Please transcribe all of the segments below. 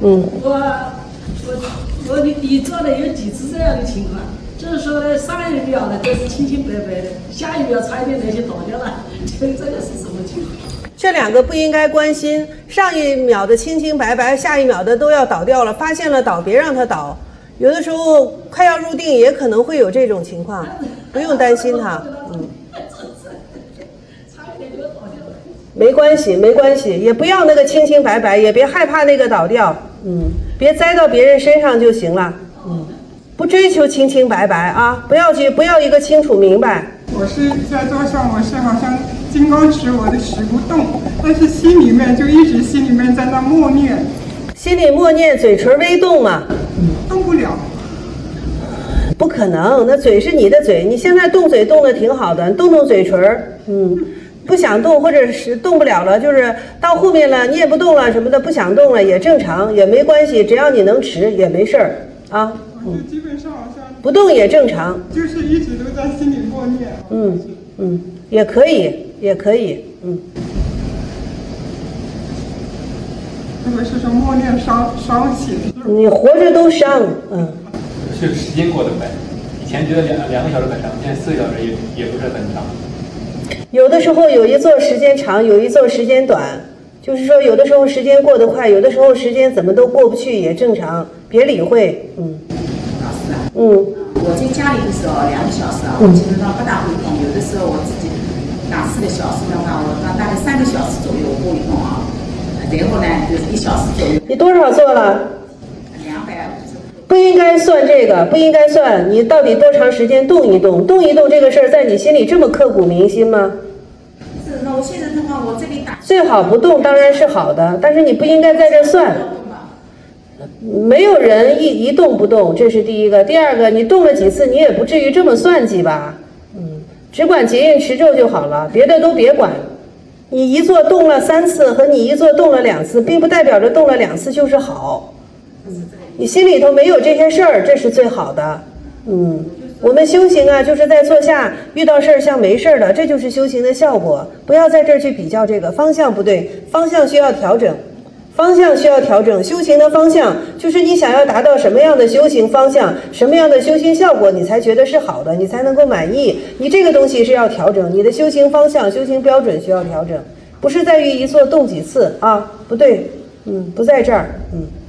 你做的有几次这样的情况，就是说呢，上一秒呢都是清清白白的，下一秒差一点那些倒掉了，这个是什么情况？ 这两个不应该关心，上一秒的清清白白，下一秒的都要倒掉了，发现了倒，别让它倒。有的时候快要入定，也可能会有这种情况，不用担心它。没关系，没关系，也不要那个清清白白，也别害怕那个倒掉，别栽到别人身上就行了，不追求清清白白啊，不要一个清楚明白。 我是在桌上，我是好像金刚持我的持不动，但是心里面就一直心里面在那默念， 心里默念，嘴唇微动嘛， 动不了。 不可能，那嘴是你的嘴，你现在动嘴动得挺好的，动动嘴唇，不想动或者是动不了了，就是到后面了你也不动了什么的，不想动了也正常，也没关系，只要你能持也没事儿啊。 基本上好像不动也正常， 就是一直都在心里默念。 也可以，也可以， 或者是说默念伤心， 你活着都伤， 是时间过得快，以前觉得两个小时很长，现在4个小时也不是很长。 有的时候有一座时间长，有一座时间短，就是说有的时候时间过得快，有的时候时间怎么都过不去也正常，别理会。 老师啊，我在家里的时候2个小时啊，我基本上不大会动，有的时候我自己打4个小时的话，我大概3个小时左右我会动啊，然后呢就是1小时左右。 你多少做了？250。不应该算这个，不应该算你到底多长时间动一动这个事儿，在你心里这么刻骨铭心吗？ 是，那我现在的话，我这里打最好不动当然是好的，但是你不应该在这算。没有人一动不动，这是第一个。第二个，你动了几次，你也不至于这么算计吧？只管结印持咒就好了，别的都别管。你一做动了3次和你一做动了2次，并不代表着动了2次就是好。你心里头没有这些事儿，这是最好的。我们修行啊，就是在坐下遇到事儿像没事儿的，这就是修行的效果。不要在这儿去比较这个方向不对，方向需要调整，方向需要调整。修行的方向就是你想要达到什么样的修行方向，什么样的修行效果，你才觉得是好的，你才能够满意。你这个东西是要调整，你的修行方向、修行标准需要调整，不是在于一坐动几次啊，不对，不在这儿，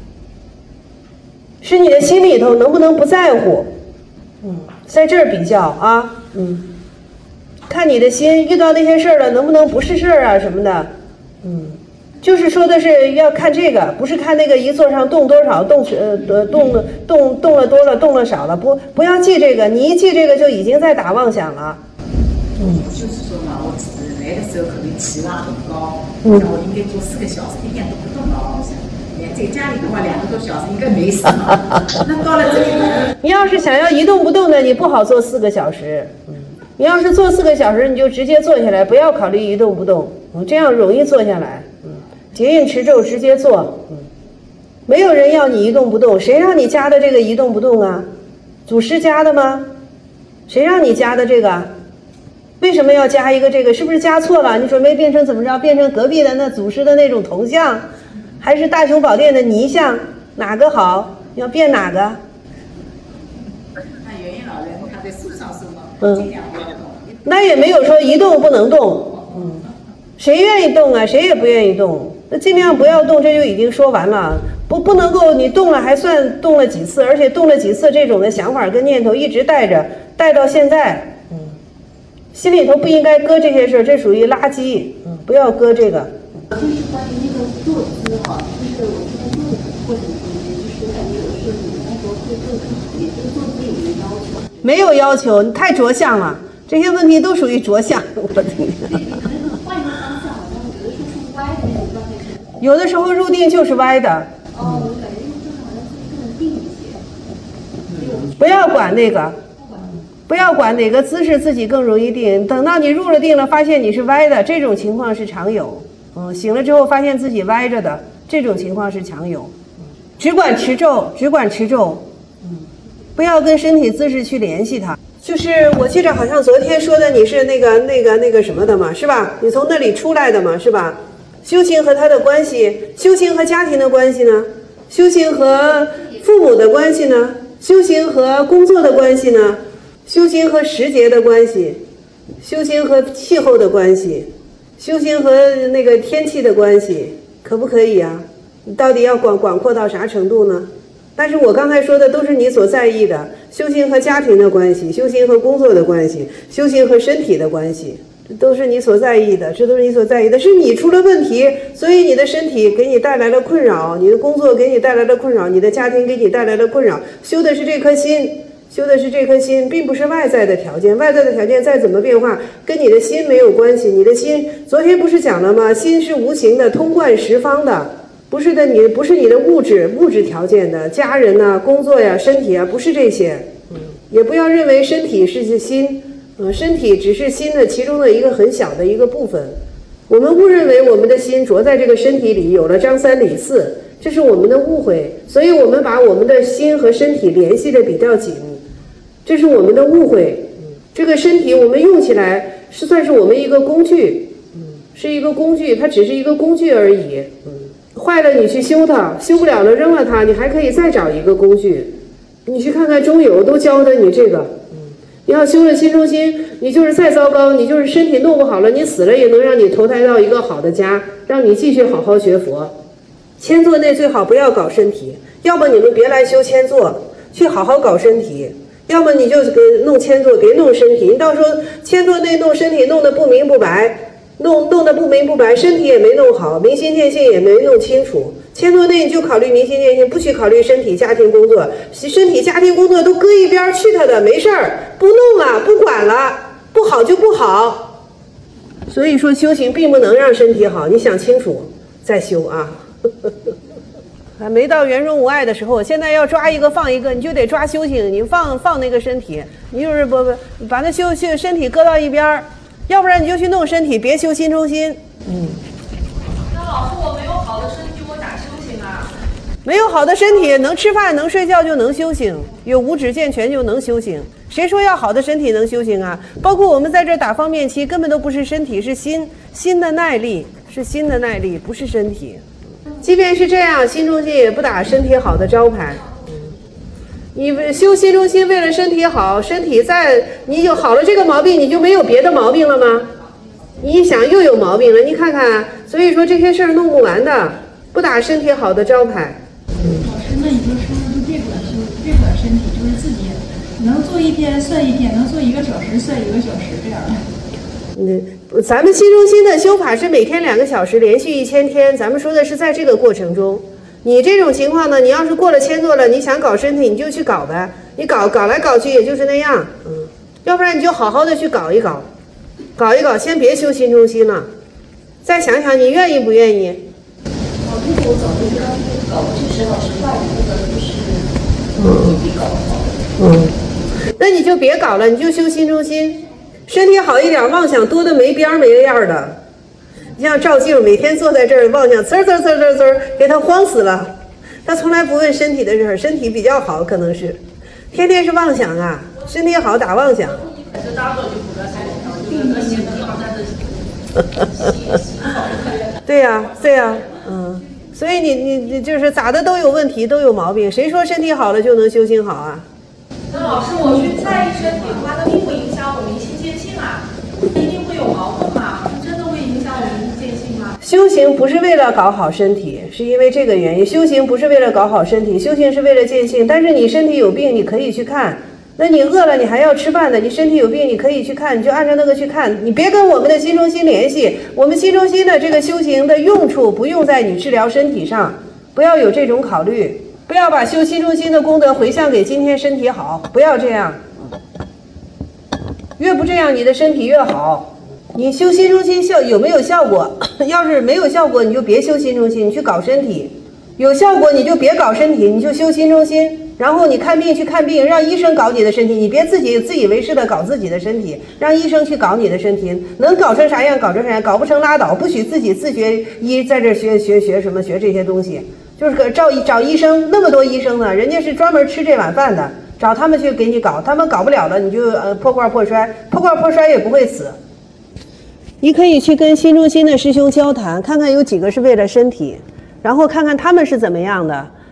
是你的心里头能不能不在乎，在这儿比较啊，看你的心遇到那些事儿了，能不能不是事儿啊什么的，就是说的是要看这个，不是看那个一座上动多少，动了多了，动了少了，不要记这个，你一记这个就已经在打妄想了。 就是说嘛，我来的时候可能期望很高，那我应该做4个小时，一点都不动了，我想。在家里的话2个多小时应该没什么，那到了这里， 你要是想要一动不动的，你不好做4个小时。你要是做4个小时，你就直接坐下来，不要考虑一动不动，这样容易坐下来。结印持咒直接做。没有人要你一动不动，谁让你加的这个一动不动啊？祖师加的吗？谁让你加的这个？为什么要加一个这个？是不是加错了？你准备变成怎么着？变成隔壁的那祖师的那种铜像？还是大雄宝殿的泥像，哪个好？要变哪个？ 那圆圆老人他在书上说嘛，尽量不要动。 那也没有说一动不能动，谁愿意动啊？谁也不愿意动，那尽量不要动，这就已经说完了。不能够你动了还算动了几次，而且动了几次这种的想法跟念头一直带着，带到现在，心里头不应该搁这些事，这属于垃圾，不要搁这个。 就是关于那个坐姿哈，就是我今天坐的过程中间，就是感觉有时候你那时候会做更好一点，就是坐姿有没有要求？ 没有要求，你太着相了，这些问题都属于着相。我的天！ 换一个方向，好像有的时候是歪的那种状态是。 有的时候入定就是歪的。 我感觉入定好像自己更定一些。 不要管那个。不要管哪个姿势自己更容易定，等到你入了定了，发现你是歪的，这种情况是常有。醒了之后发现自己歪着的，这种情况是常有。只管持咒，只管持咒，不要跟身体姿势去联系它。就是我记着好像昨天说的你是那个什么的嘛，是吧？你从那里出来的嘛，是吧？修行和他的关系，修行和家庭的关系呢？ 修行和父母的关系呢？修行和工作的关系呢？修行和时节的关系？修行和气候的关系？修行和那个天气的关系？可不可以啊？你到底要广阔到啥程度呢？但是我刚才说的都是你所在意的，修行和家庭的关系，修行和工作的关系，修行和身体的关系，这都是你所在意的，这都是你所在意的。是你出了问题，所以你的身体给你带来了困扰，你的工作给你带来了困扰，你的家庭给你带来了困扰。修的是这颗心，修的是这颗心，并不是外在的条件。外在的条件再怎么变化，跟你的心没有关系。你的心，昨天不是讲了吗？心是无形的，通贯十方的。不是的，不是你的物质条件的，家人呐、工作呀、身体啊，不是这些。也不要认为身体是心，身体只是心的其中的一个很小的一个部分。我们误认为我们的心着在这个身体里，有了张三李四，这是我们的误会。所以我们把我们的心和身体联系的比较紧，这是我们的误会。这个身体我们用起来算是我们一个工具，是一个工具，它只是一个工具而已。坏了你去修它，修不了了扔了它，你还可以再找一个工具。你去看看中游都教的你这个。你要修了心中心，你就是再糟糕，你就是身体弄不好了，你死了也能让你投胎到一个好的家，让你继续好好学佛。千座内最好不要搞身体，要么你们别来修千座，去好好搞身体，要么你就弄千座，别弄身体。你到时候千座内弄身体弄得不明不白，弄得不明不白，身体也没弄好，明心见性也没弄清楚。千座内你就考虑明心见性，不许考虑身体家庭工作。身体家庭工作都搁一边去他的，没事儿，不弄了，不管了，不好就不好。所以说修行并不能让身体好，你想清楚再修啊。还没到圆融无碍的时候，现在要抓一个放一个，你就得抓修行，你放那个身体，你就是不把那修身体搁到一边，要不然你就去弄身体，别修心中心。 那老师，我没有好的身体，我咋修行啊？ 没有好的身体，能吃饭能睡觉就能修行，有五指健全就能修行。谁说要好的身体能修行啊？包括我们在这打方便期，根本都不是身体，是心的耐力，是心的耐力，不是身体。即便是这样，心中心也不打身体好的招牌。你修心中心为了身体好，身体你就好了这个毛病，你就没有别的毛病了吗？你一想又有毛病了，你看看，所以说这些事儿弄不完的，不打身体好的招牌。 老师，那你就说就别管修，别管身体，就是自己能做一天算一天，能做1个小时算1个小时这样的。 咱们心中心的修法是每天2个小时，连续1000天。咱们说的是在这个过程中，你这种情况呢，你要是过了千座了，你想搞身体，你就去搞呗。你搞来搞去也就是那样，要不然你就好好的去搞一搞，先别修心中心了，再想想你愿意不愿意。 如果我找那个搞90小时外语那个就是你搞好。 那你就别搞了，你就修心中心。身体好一点，妄想多的没边没样的。你像赵静每天坐在这儿妄想，呲儿，给他慌死了。他从来不问身体的事儿，身体比较好，可能是天天是妄想啊，身体好打妄想。对呀，所以你就是咋的都有问题，都有毛病。谁说身体好了就能修行好啊？ 那老师，我去在意身体的话，那并不影响我明心见性啊，一定会有矛盾吗？真的会影响我明心见性吗？ 修行不是为了搞好身体，是因为这个原因。修行不是为了搞好身体，修行是为了见性。但是你身体有病，你可以去看。那你饿了，你还要吃饭的，你身体有病，你可以去看，你就按照那个去看。你别跟我们的心中心联系，我们心中心的这个修行的用处不用在你治疗身体上，不要有这种考虑。不要把修心中心的功德回向给今天身体好，不要这样。越不这样，你的身体越好。你修心中心有没有效果？要是没有效果，你就别修心中心，你去搞身体。有效果你就别搞身体，你就修心中心。然后你看病去看病，让医生搞你的身体，你别自以为是的搞自己的身体，让医生去搞你的身体，能搞成啥样搞成啥样，搞不成拉倒，不许自己自学在这学什么学这些东西。就是找医生，那么多医生呢，人家是专门吃这碗饭的，找他们去给你搞，他们搞不了了，你就破罐破摔也不会死。你可以去跟心中心的师兄交谈，看看有几个是为了身体，然后看看他们是怎么样的，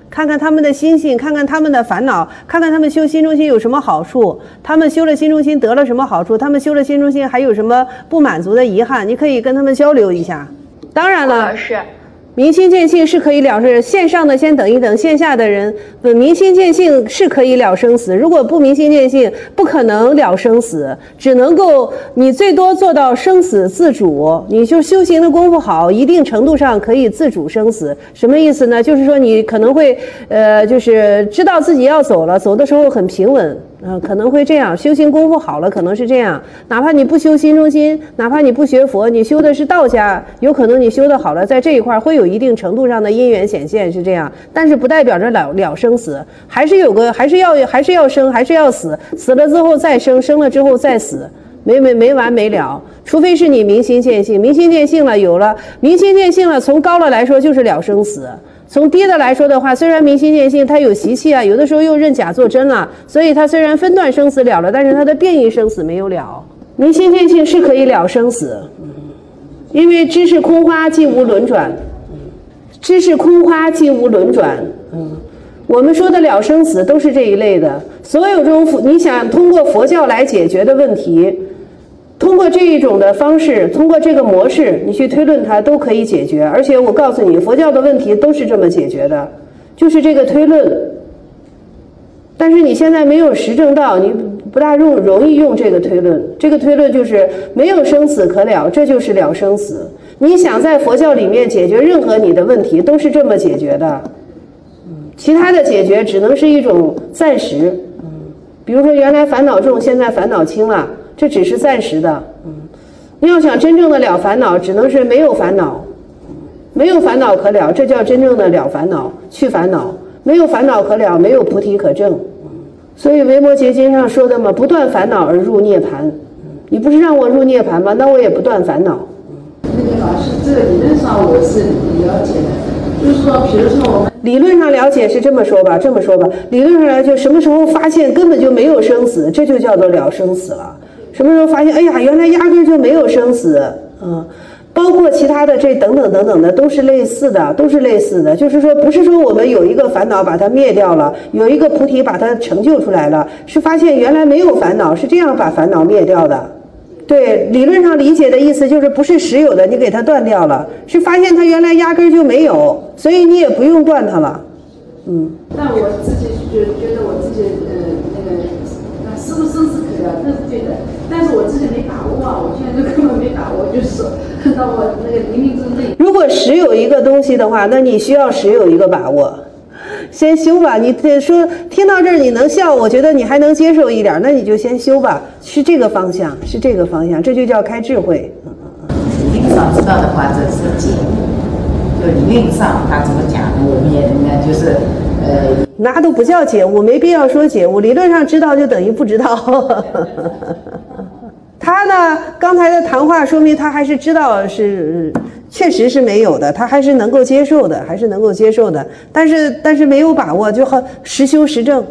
看看他们的心性，看看他们的烦恼，看看他们修心中心有什么好处，他们修了心中心得了什么好处，他们修了心中心还有什么不满足的遗憾，你可以跟他们交流一下。当然了，明心见性是可以了事，线上的先等一等，线下的人明心见性是可以了生死，如果不明心见性不可能了生死，只能够你最多做到生死自主，你就修行的功夫好，一定程度上可以自主生死。什么意思呢？就是说你可能会就是知道自己要走了，走的时候很平稳，可能会这样，修行功夫好了可能是这样，哪怕你不修心中心，哪怕你不学佛，你修的是道家，有可能你修的好了，在这一块会有一定程度上的因缘显现，是这样，但是不代表着了生死，还是要生，还是要死，死了之后再生，生了之后再死，没完没了，除非是你明心见性，明心见性了，有了明心见性了，从高了来说就是了生死，从低的来说的话，虽然明心见性它有习气啊，有的时候又认假做真了，所以它虽然分段生死了了，但是它的变异生死没有了。明心见性是可以了生死，因为知是空花即无轮转，知是空花即无轮转。我们说的了生死都是这一类的，所有中你想通过佛教来解决的问题，通过这一种的方式，通过这个模式，你去推论它都可以解决。而且我告诉你，佛教的问题都是这么解决的，就是这个推论。但是你现在没有实证到，你不大容易用这个推论。这个推论就是没有生死可了，这就是了生死。你想在佛教里面解决任何你的问题，都是这么解决的。其他的解决只能是一种暂时。比如说原来烦恼重，现在烦恼轻了。这只是暂时的，你要想真正的了烦恼，只能是没有烦恼，没有烦恼可了，这叫真正的了烦恼，去烦恼，没有烦恼可了，没有菩提可证。所以维摩诘经上说的嘛，不断烦恼而入涅槃。你不是让我入涅槃吗？那我也不断烦恼。 那个老师，这个理论上我是了解的，就是说，比如说我们理论上了解是这么说吧，理论上了解，什么时候发现根本就没有生死，这就叫做了生死了。什么时候发现，哎呀，原来压根就没有生死，包括其他的这等等的都是类似的，就是说不是说我们有一个烦恼把它灭掉了，有一个菩提把它成就出来了，是发现原来没有烦恼，是这样把烦恼灭掉的。对，理论上理解的意思就是不是实有的，你给它断掉了，是发现它原来压根就没有，所以你也不用断它了。 那我自己就觉得我自己是不是生死可了，这是对的，但是我自己没把握啊，我现在就根本没把握，就是说到我那个冥冥之内。 如果实有一个东西的话，那你需要实有一个把握。先修吧，你说听到这儿你能笑，我觉得你还能接受一点，那你就先修吧，是这个方向，这就叫开智慧。 理论上知道的话，这是解；就理论上他怎么讲，我们也就是那都不叫解悟，没必要说解悟，理论上知道就等于不知道。他呢，刚才的谈话说明他还是知道是确实是没有的，他还是能够接受的，但是没有把握，就好实修实证。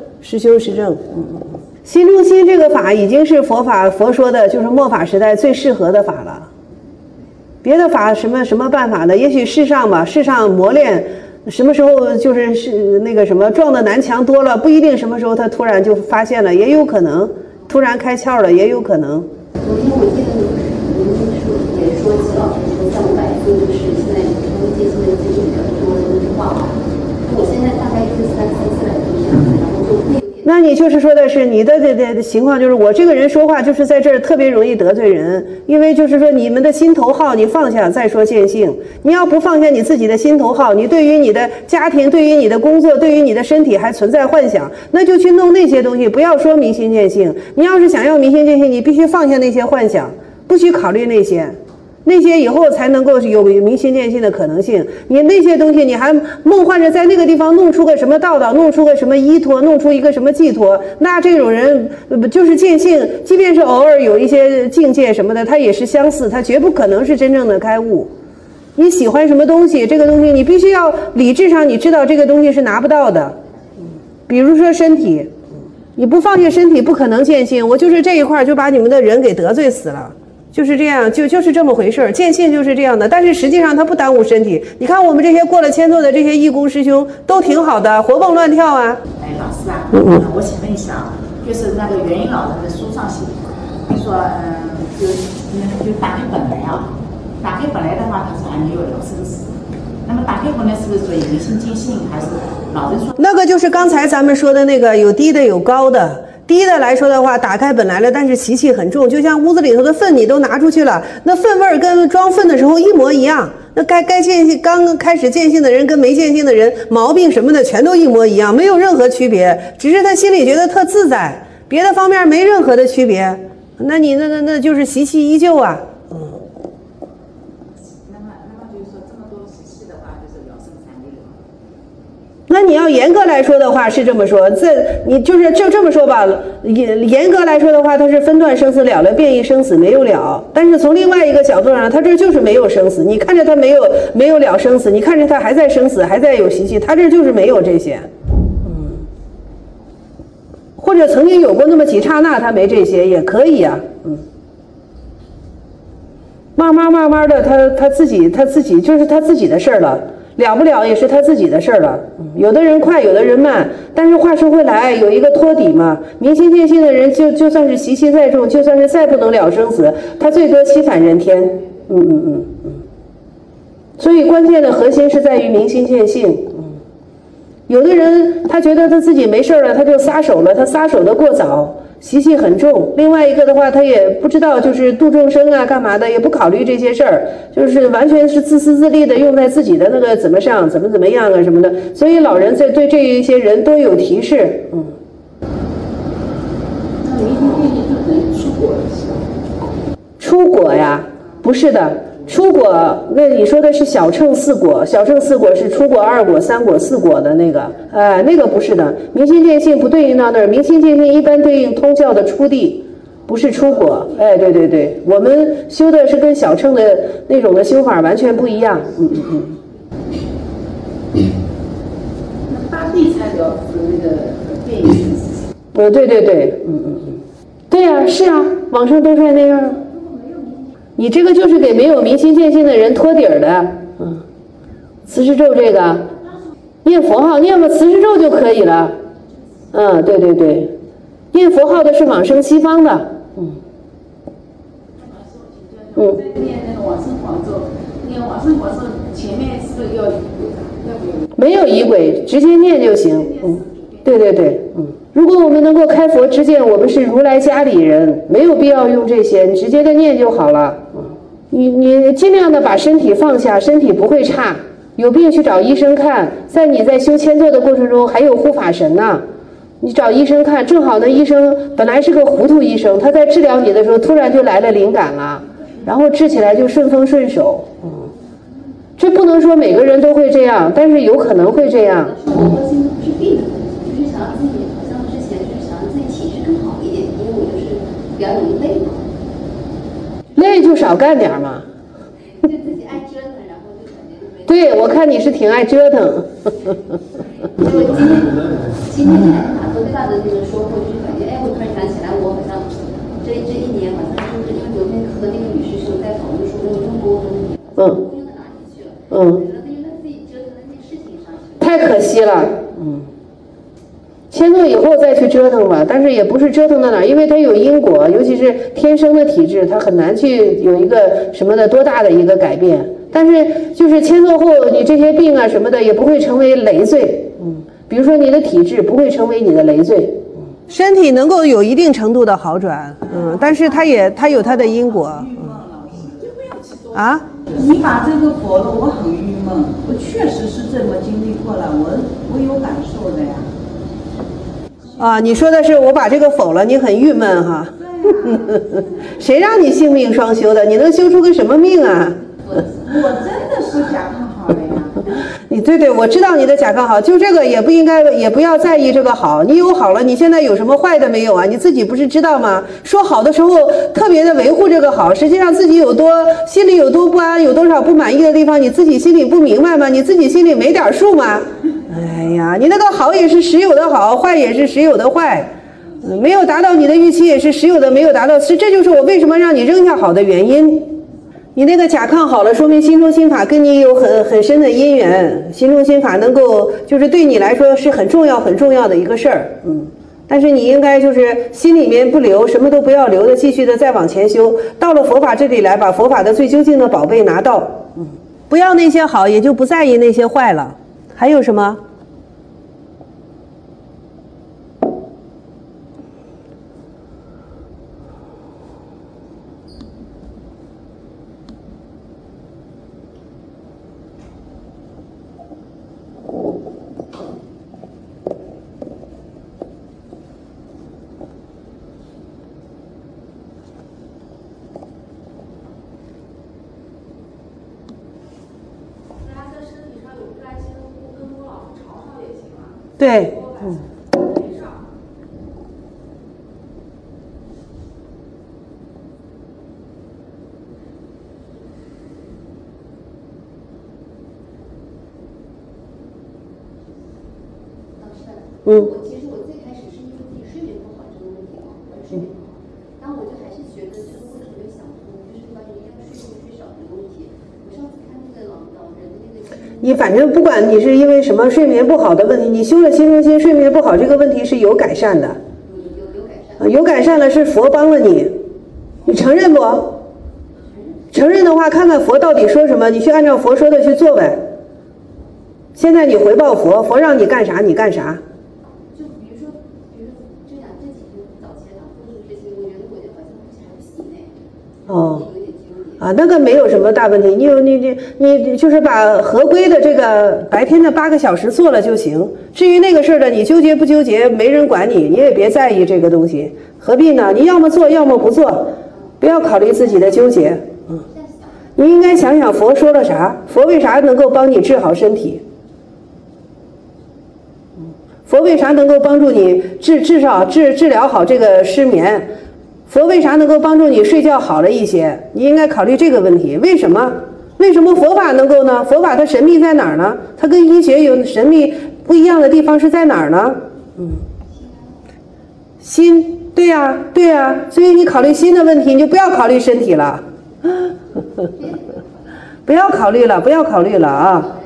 心中心这个法已经是佛说的，就是末法时代最适合的法了。别的法什么办法呢？也许世上磨练，什么时候就是那个什么撞的南墙多了，不一定什么时候他突然就发现了，也有可能突然开窍了，也有可能。 昨天我记得你们也说齐老师说300岁就是现在能接触的资讯比较多的话，我现在大概就是300多样，然后就会。 那你就是说的是你的情况，就是我这个人说话就是在这儿特别容易得罪人，因为就是说你们的心头好你放下再说见性，你要不放下你自己的心头好，你对于你的家庭，对于你的工作，对于你的身体还存在幻想，那就去弄那些东西，不要说明心见性。你要是想要明心见性，你必须放下那些幻想，不许考虑那些以后才能够有明心见性的可能性。你那些东西你还梦幻着在那个地方弄出个什么道道，弄出个什么依托，弄出一个什么寄托，那这种人就是见性，即便是偶尔有一些境界什么的，他也是相似，他绝不可能是真正的开悟。你喜欢什么东西，这个东西你必须要理智上你知道这个东西是拿不到的。比如说身体，你不放下身体不可能见性，我就是这一块就把你们的人给得罪死了， 就是这样，就是这么回事儿。见性就是这样的，但是实际上它不耽误身体。你看我们这些过了千座的这些义工师兄都挺好的，活蹦乱跳啊。 哎，老师啊，我请问一下啊，就是那个元英老人的书上写，就说就打开本来啊，打开本来的话，他说还没有了生死。那么打开本来是不是属于明心见性，还是老人说？ 那个就是刚才咱们说的那个有低的有高的。低的来说的话，打开本来了，但是习气很重，就像屋子里头的粪你都拿出去了，那粪味儿跟装粪的时候一模一样。那该见性刚开始见性的人跟没见性的人毛病什么的全都一模一样，没有任何区别，只是他心里觉得特自在，别的方面没任何的区别。那你那就是习气依旧啊。 那么就是说这么多习气的话，就是了生三昧了。 那你要严格来说的话是这么说，你就这么说吧，严格来说的话，它是分段生死了了，变异生死没有了。但是从另外一个角度上，它这就是没有生死。你看着它没有了生死，你看着它还在生死，还在有习气，它这就是没有这些。或者曾经有过那么几刹那，它没这些也可以啊。慢慢的，他自己就是他自己的事儿了。了不了也是他自己的事儿了，有的人快，有的人慢，但是话说回来，有一个托底嘛。明心见性的人就算是习气再重，就算是再不能了生死，他最多七返人天。所以关键的核心是在于明心见性。有的人他觉得他自己没事了，他就撒手了，他撒手的过早，习气很重。另外一个的话，他也不知道就是度众生啊干嘛的，也不考虑这些事儿，就是完全是自私自利的用在自己的那个怎么上怎么样啊什么的。所以老人在对这一些人都有提示。 那明心见性就等于出果了是吧？ 出果呀？不是的。出果，那你说的是小乘四果，小乘四果是出果、二果、三果、四果的那个，那个不是的。明心见性不对应到那儿，明心见性一般对应通教的出地，不是出果。对，我们修的是跟小乘的那种的修法完全不一样。 那大地才了那个变异生死。 对，对呀，是啊，往生都是那样。你这个就是给没有明心见性的人托底儿的，慈氏咒这个，念佛号，念个慈氏咒就可以了，对，念佛号的是往生西方的， 念那个往生广咒，念往生广咒前面是不是要没有仪轨，直接念就行，对，如果我们能够开佛之见，我们是如来家里人，没有必要用这些，你直接的念就好了。你尽量的把身体放下，身体不会差，有病去找医生看。你在修千座的过程中，还有护法神呢，你找医生看，正好那医生本来是个糊涂医生，他在治疗你的时候突然就来了灵感了，然后治起来就顺风顺手。这不能说每个人都会这样，但是有可能会这样。 核心不是病，就是想让自己好像之前就是想让自己体质更好一点，因为我就是比较容易累嘛。 累就少干点嘛。 就自己爱折腾，然后就感觉就没。 对，我看你是挺爱折腾。 因为今天来打坐最大的那个收获就是感觉，我突然想起来，我好像这一年好像就是因为昨天和那个女师兄在讨论说那个中国中用到哪里去了，我觉得用在自己折腾的那些事情上去了。 太可惜了，千座以后再去折腾吧，但是也不是折腾到哪儿，因为它有因果，尤其是天生的体质，它很难去有一个什么的多大的一个改变。但是就是千座后，你这些病啊什么的也不会成为累赘，比如说你的体质不会成为你的累赘，身体能够有一定程度的好转，但是它有它的因果， 你把这个佛了，我很郁闷，我确实是这么经历过了，我有感受的呀。 你说的是我把这个否了，你很郁闷哈？谁让你性命双修的？你能修出个什么命啊？ 我真的是甲亢好了呀。 你对，我知道你的甲亢好，就这个也不要在意这个好。你有好了，你现在有什么坏的没有啊？你自己不是知道吗？说好的时候特别的维护这个好，实际上自己心里有多不安，有多少不满意的地方，你自己心里不明白吗？你自己心里没点数吗？哎呀，你那个好也是实有的好，坏也是实有的坏。 没有达到你的预期也是实有的没有达到，这就是我为什么让你扔下好的原因。你那个甲亢好了，说明心中心法跟你有很深的因缘，心中心法能够就是对你来说是很重要的一个事儿，但是你应该就是心里面不留，什么都不要留的，继续的再往前修，到了佛法这里来，把佛法的最究竟的宝贝拿到，不要那些好，也就不在意那些坏了。还有什么？对， 其实我最开始是因为自己睡眠不好这个问题嘛，睡眠不好，但我就还是觉得这个过程没想通，就是关于一定要睡多睡少的问题。我上次看那个老人的那个， 你反正不管你是因为什么睡眠不好的问题，你修了心中心，睡眠不好这个问题是有改善的，有改善了是佛帮了你，你承认不？承认的话，看看佛到底说什么，你去按照佛说的去做呗。现在你回报佛，佛让你干啥你干啥。 就比如说这两这几天早前做这个事情，我觉得我就好像还不行哎。 哦。那个没有什么大问题，你就是把合规的这个白天的8个小时做了就行。至于那个事儿的，你纠结不纠结，没人管你，你也别在意这个东西，何必呢？你要么做，要么不做，不要考虑自己的纠结。你应该想想佛说了啥，佛为啥能够帮你治好身体？佛为啥能够帮助你至少治疗好这个失眠？佛为啥能够帮助你睡觉好了一些？你应该考虑这个问题。为什么佛法能够呢？佛法它神秘在哪儿呢？它跟医学有神秘不一样的地方是在哪儿呢？心，对呀，所以你考虑心的问题，你就不要考虑身体了，不要考虑了啊！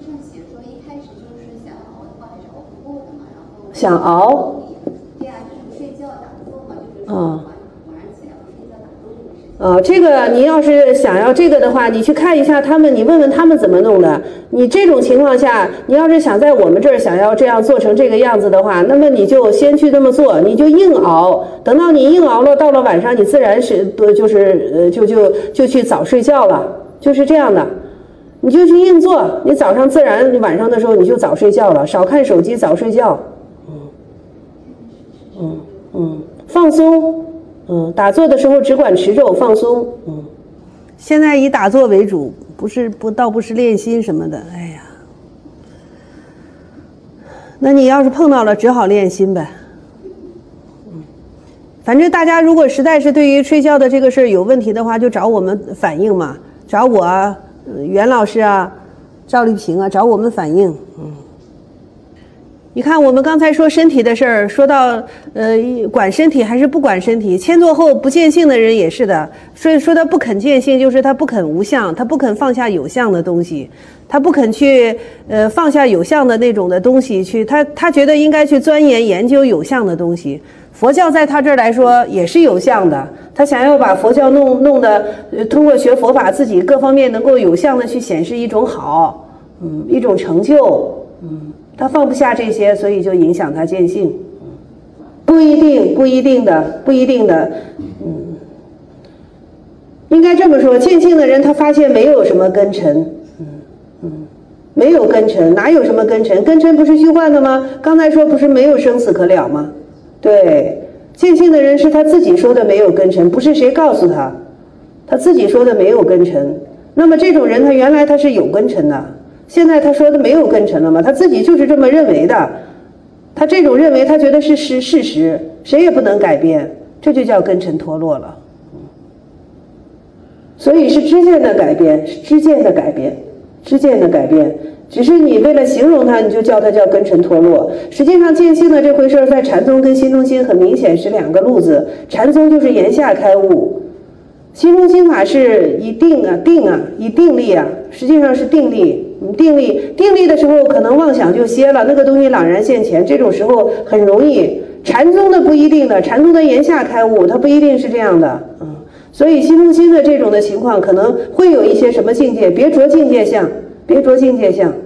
想熬， 对呀，就是睡觉打坐嘛，就是这个你要是想要这个的话，你去看一下他们，你问问他们怎么弄的。你这种情况下，你要是想在我们这儿想要这样做成这个样子的话，那么你就先去这么做，你就硬熬。等到你硬熬了，到了晚上，你自然是就去早睡觉了，就是这样的。你就去硬做，你早上自然晚上的时候你就早睡觉了，少看手机，早睡觉。放松。打坐的时候只管持咒放松。现在以打坐为主，倒不是练心什么的。哎呀，那你要是碰到了，只好练心呗。反正大家如果实在是对于睡觉的这个事儿有问题的话，就找我们反映嘛，找我啊，袁老师啊，赵丽萍啊，找我们反映。你看我们刚才说身体的事儿，说到管身体还是不管身体，迁坐后不见性的人也是的。所以说他不肯见性，就是他不肯无相，他不肯放下有相的东西，他不肯去放下有相的那种的东西去，他觉得应该去钻研研究有相的东西。佛教在他这儿来说也是有相的，他想要把佛教弄得通过学佛法自己各方面能够有相的去显示一种好，一种成就，他放不下这些，所以就影响他见性。不一定的，应该这么说，见性的人他发现没有什么根尘，没有根尘，哪有什么根尘？根尘不是虚幻的吗？刚才说不是没有生死可了吗？对，见性的人是他自己说的没有根尘，不是谁告诉他，他自己说的没有根尘。那么这种人他原来他是有根尘的，现在他说的没有根尘了吗？他自己就是这么认为的，他这种认为他觉得是事实，谁也不能改变，这就叫根尘脱落了。所以是知见的改变， 知见的改变。只是你为了形容它，你就叫它叫根尘脱落。实际上见性的这回事儿，在禅宗跟心中心很明显是两个路子。禅宗就是言下开悟，心中心法是以定啊以定力啊，实际上是定力。定力的时候，可能妄想就歇了，那个东西朗然现前，这种时候很容易。禅宗的不一定的，禅宗的言下开悟，它不一定是这样的。所以心中心的这种的情况，可能会有一些什么境界，别着境界相，别着境界相。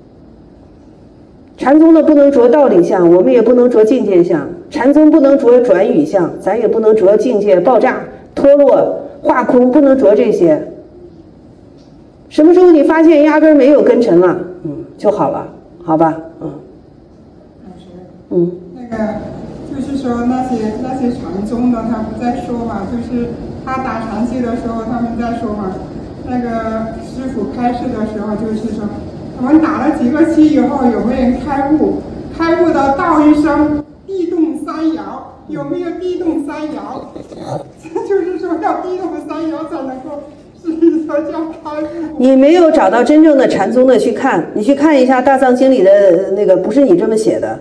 禅宗的不能着道理相，我们也不能着境界相。禅宗不能着转语相，咱也不能着境界爆炸、脱落、化空，不能着这些。什么时候你发现压根没有根尘了，就好了，好吧？ 那个就是说那些禅宗的他们在说嘛，就是他打禅期的时候他们在说嘛，那个师父开示的时候就是说，我们打了几个期以后有没有人开悟？开悟的道一声地动三摇，有没有地动三摇？就是说要地动三摇才能够。 你没有找到真正的禅宗的去看，你去看一下《大藏经》里的那个，不是你这么写的。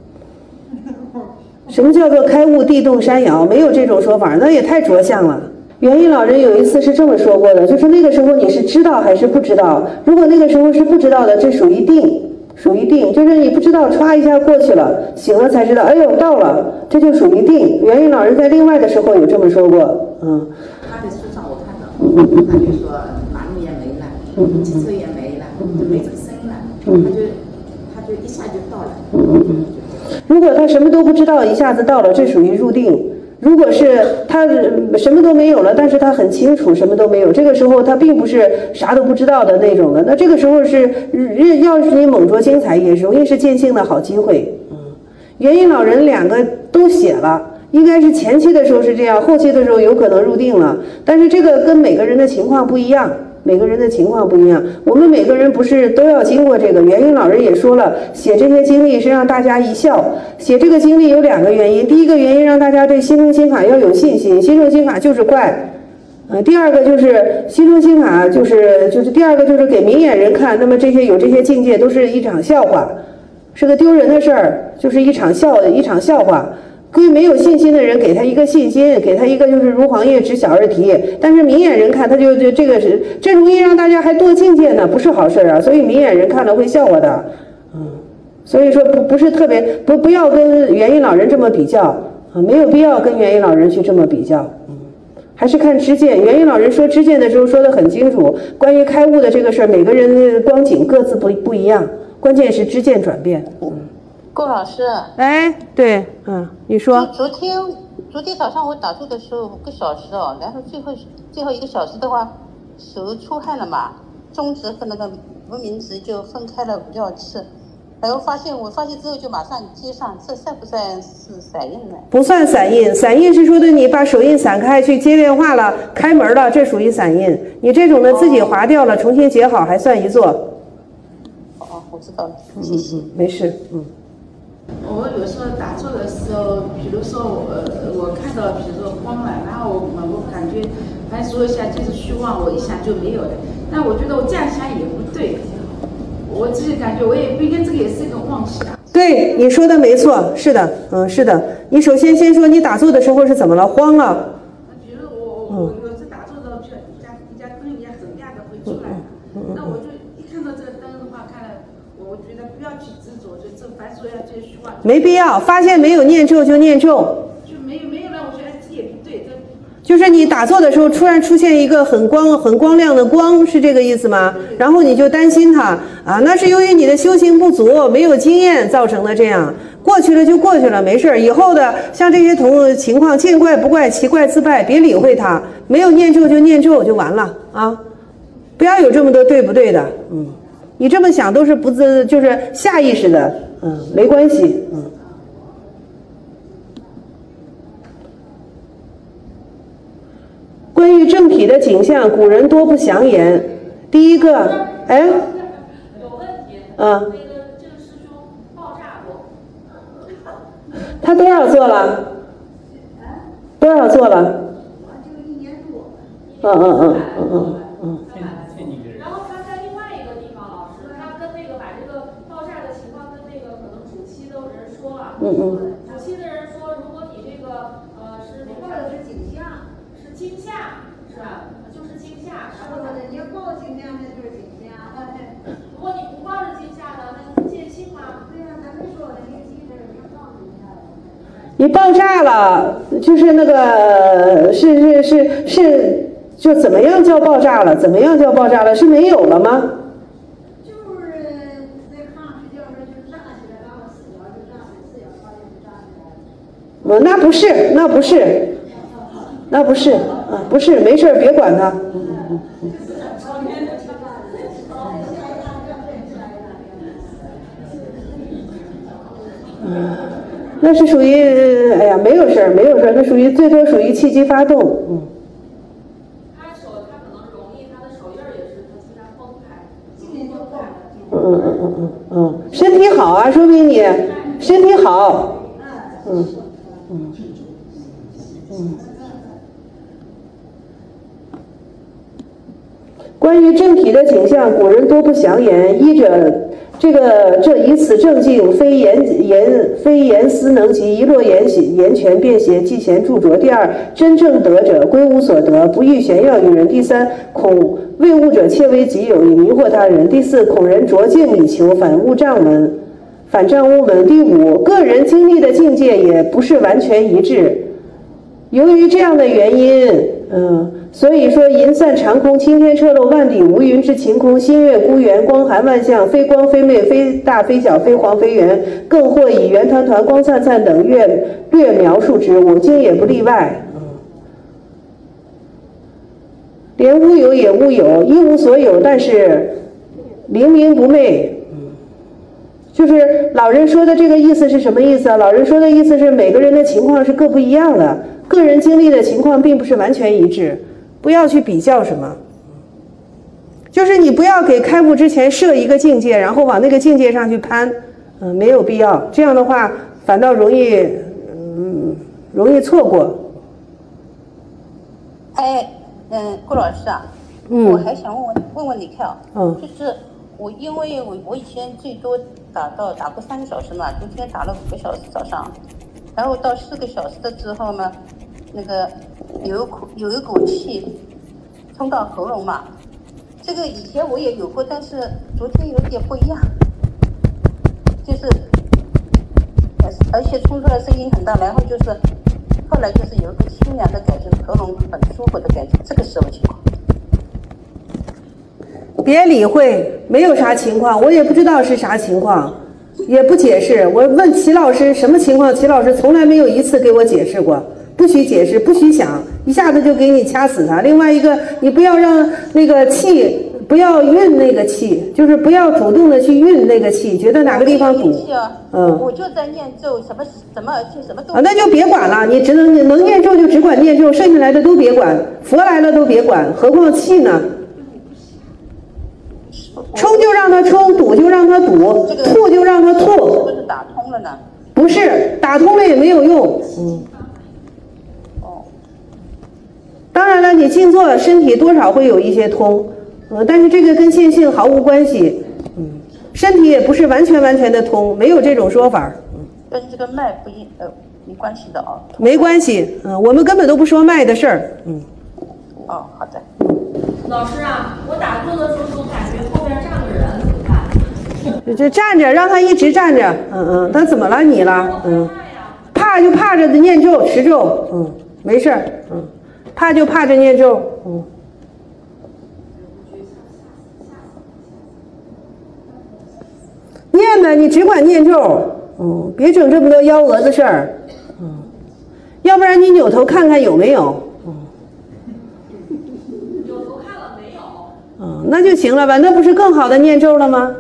什么叫做开悟地动山摇？没有这种说法，那也太着相了。元瑛老人有一次是这么说过的，就是那个时候你是知道还是不知道？如果那个时候是不知道的，这属于定，就是你不知道，歘一下过去了，醒了才知道，哎呦到了，这就属于定。元瑛老人在另外的时候有这么说过， 他的书上我看到，他就说马路也没了，汽车也没了，就没这个声了，他就一下就到了。 如果他什么都不知道，一下子到了，这属于入定。如果是他什么都没有了，但是他很清楚什么都没有，这个时候他并不是啥都不知道的那种的，那这个时候是要是你猛着精彩，也容易是见性的好机会。元瑛老人两个都写了，应该是前期的时候是这样，后期的时候有可能入定了，但是这个跟每个人的情况不一样。我们每个人不是都要经过这个。元瑛老人也说了，写这些经历是让大家一笑。写这个经历有两个原因，第一个原因让大家对心中心法要有信心，心中心法就是怪。第二个就是心中心法就是第二个就是给明眼人看，那么这些有这些境界都是一场笑话，是个丢人的事儿，就是一场笑话。对没有信心的人，给他一个信心，给他一个就是如黄叶知晓而提。但是明眼人看，他就这个是这容易让大家还多境界呢，不是好事啊。所以明眼人看了会笑话的，所以说不是特别不要跟元瑛老人这么比较啊，没有必要跟元瑛老人去这么比较，还是看知见。元瑛老人说知见的时候说得很清楚，关于开悟的这个事儿，每个人的光景各自不一样，关键是知见转变。 郭老师， 哎，对，你说。 昨天早上我打坐的时候5个小时哦，然后最后1个小时的话，手出汗了嘛，中指和那个无名指就分开了5条刺，然后我发现之后就马上接上，这算不算是散印呢？ 不算散印，散印是说的你把手印散开去接电话了，开门了，这属于散印。你这种的自己划掉了，重新结好还算一做。 我知道了，谢谢。 没事， 我有时候打坐的时候，比如说我看到比如说光了，然后我感觉还说一下就是虚妄，我一想就没有了。但我觉得我这样想也不对，我自己感觉我也不应该，这个也是一种妄想。 对，你说的没错，是的，是的。你首先说你打坐的时候是怎么了？慌了。 比如我有时打坐的，比如一家灯一样怎么样的会出来，那我就一看到这个灯的话，看了我觉得不要去执着，就这凡所要这虚妄。 没必要，发现没有念咒就念咒。 就没有了，我觉得这也不对， 就是你打坐的时候突然出现一个很光亮的光，是这个意思吗？然后你就担心它啊，那是由于你的修行不足，没有经验造成的这样。过去了就过去了，没事儿。以后的像这些情况，见怪不怪，奇怪自败，别理会它。没有念咒就念咒就完了啊，不要有这么多对不对的，你这么想都是就是下意识的，没关系，关于正体的景象，古人多不详言。第一个，哎，有问题。这个师兄爆炸过。他多少做了？多少做了？ 就1年多。然后他在另外一个地补气的人说，如果你这个是那个是惊吓，是吧？就是惊吓，然后呢，你要抱惊吓，那就是惊吓。如果你不抱着惊吓呢，那就是见性吗？对呀，咱没说的，你记着，你要抱惊吓。 你爆炸了，就是那个是，就怎么样叫爆炸了？怎么样叫爆炸了？是没有了吗？ 就是那炕睡觉时候就炸起来，然后死了就炸起来，4小8点就炸起来。 那不是，没事，别管他。那是属于，哎呀，没有事儿，那最多属于气机发动， 他可能容易，他的手印也是他经常崩开，今年就动了。身体好啊，说明你身体好。关于正体的景象，古人多不详言，依着这以此正境，非言思能及，一落言权便携，既嫌著拙。第二，真正得者归无所得，不欲炫耀于人。第三，恐为物者窃为己有，以迷惑他人。第四，恐人着境以求，反障物门。第五，个人经历的境界也不是完全一致。由于这样的原因，所以说银散长空，青天彻露，万里无云之晴空，星月孤圆，光含万象，非光非昧，非大非小，非黄非圆，更或以圆团团、光灿灿等略描述之，我经也不例外。连乌有也乌有，一无所有，但是灵明不昧。就是老人说的这个意思是什么意思啊？老人说的意思是每个人的情况是各不一样的，个人经历的情况并不是完全一致，不要去比较什么。就是你不要给开悟之前设一个境界，然后往那个境界上去攀，没有必要。这样的话反倒容易错过。 顾老师啊，我还想问问你看啊，就是因为我以前最多打过3个小时嘛，昨天打了5个小时早上，然后到4个小时的之后呢，那个有一股气冲到喉咙嘛，这个以前我也有过，但是昨天有点不一样，就是而且冲出来声音很大，然后就是后来就是有一个清凉的感觉，喉咙很舒服的感觉，这个什么情况？ 别理会，没有啥情况，我也不知道是啥情况，也不解释。我问齐老师什么情况，齐老师从来没有一次给我解释过，不许解释，不许想，一下子就给你掐死他。另外一个，你不要让那个气，不要运那个气，就是不要主动的去运那个气，觉得哪个地方堵。 我就在念咒，什么都。 那就别管了，你能念咒就只管念咒，剩下来的都别管，佛来了都别管，何况气呢？冲就让它冲，堵就让它堵，吐就让它吐。 是不是打通了呢？ 不是，打通了也没有用。当然了，你静坐身体多少会有一些通，但是这个跟见性毫无关系。身体也不是完全的通，没有这种说法。 跟这个脉没关系的啊。 没关系，我们根本都不说脉的事儿。 好的。 老师啊，我打坐的时候总感觉后边站个人，怎么办？ 这站着，让他一直站着。他怎么了？你了？怕就怕着的念咒持咒，没事儿。怕就怕着念咒，念呗，你只管念咒，别整这么多幺蛾子事儿，要不然你扭头看看有没有， 扭头看了没有？ 那就行了吧，那不是更好的念咒了吗？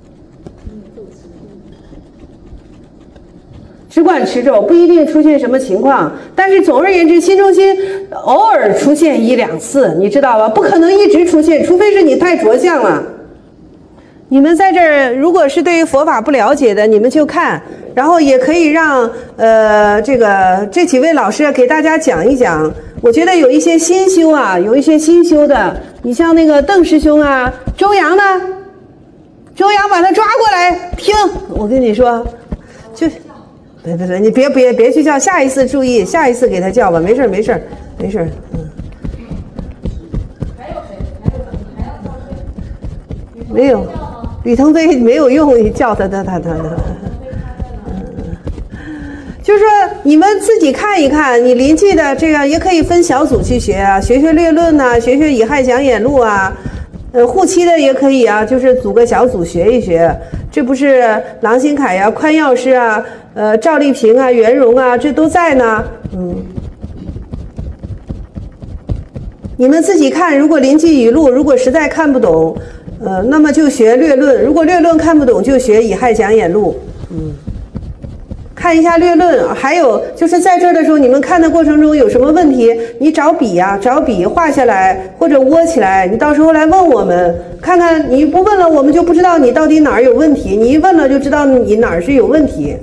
只管持咒，不一定出现什么情况，但是总而言之，心中心偶尔出现1、2次，你知道吧？不可能一直出现，除非是你太着相了。你们在这儿，如果是对于佛法不了解的，你们就看，然后也可以让这几位老师给大家讲一讲。我觉得有一些新修啊，有一些新修的，你像那个邓师兄啊，周阳呢？周阳把他抓过来听，我跟你说，就。 对，你别去叫，下一次注意，下一次给他叫吧，没事，嗯。 还有谁？还要叫谁？ 没有，吕腾飞没有用，你叫他。就是说你们自己看一看，你临近的这个也可以分小组去学啊，学略论呐，学乙亥讲演录啊，护期的也可以啊，就是组个小组学一学。这不是郎新凯呀、宽药师啊、赵丽萍啊、袁荣啊，这都在呢。你们自己看，如果临近语录，如果实在看不懂，那么就学略论；如果略论看不懂，就学乙亥讲演录。看一下略论，还有就是在这儿的时候，你们看的过程中有什么问题，你找笔画下来或者窝起来，你到时候来问我们，看看你不问了，我们就不知道你到底哪儿有问题；你一问了，就知道你哪儿是有问题。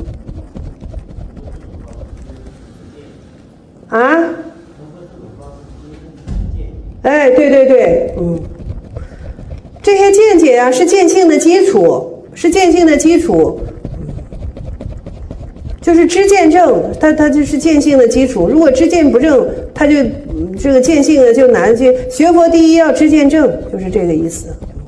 啊？哎，对，这些见解啊是见性的基础，就是知见正，它就是见性的基础。如果知见不正，它就这个见性的就难。就学佛第一要知见正，就是这个意思。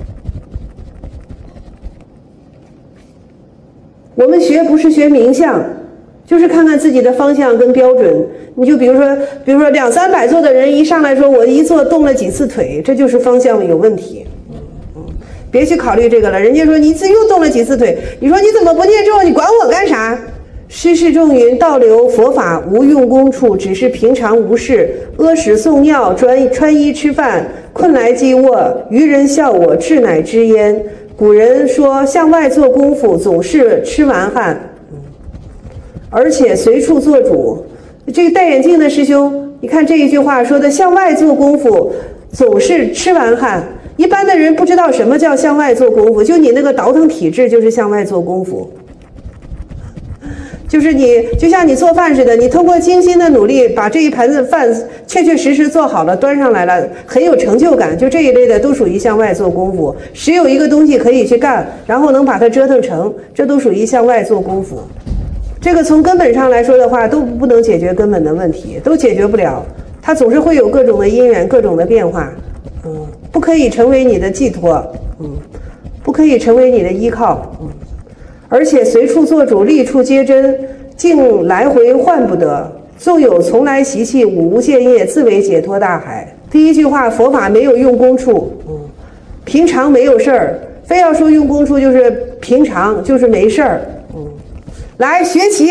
我们学不是学名相，就是看看自己的方向跟标准。你就比如说200-300坐的人一上来说我一坐动了几次腿，这就是方向有问题。别去考虑这个了，人家说你自又动了几次腿，你说你怎么不念咒？你管我干啥？师示众云：道流佛法无用功处，只是平常无事，阿屎送尿，穿衣吃饭，困来即卧，愚人笑我，志乃知焉。古人说向外做功夫，总是吃完汗，而且随处做主。这个戴眼镜的师兄，你看这一句话说的，向外做功夫总是吃完汗。一般的人不知道什么叫向外做功夫，就你那个倒腾体质就是向外做功夫。就是你就像你做饭似的，你通过精心的努力把这一盘子饭确实做好了，端上来了，很有成就感，就这一类的都属于向外做功夫。谁有一个东西可以去干，然后能把它折腾成，这都属于向外做功夫。这个从根本上来说的话，都不能解决根本的问题，都解决不了，它总是会有各种的因缘，各种的变化。不可以成为你的寄托，不可以成为你的依靠，而且随处做主，立处皆真，竟来回换不得。纵有从来习气，五无间业，自为解脱大海。第一句话，佛法没有用功处，平常没有事儿，非要说用功处就是平常，就是没事儿。来学习，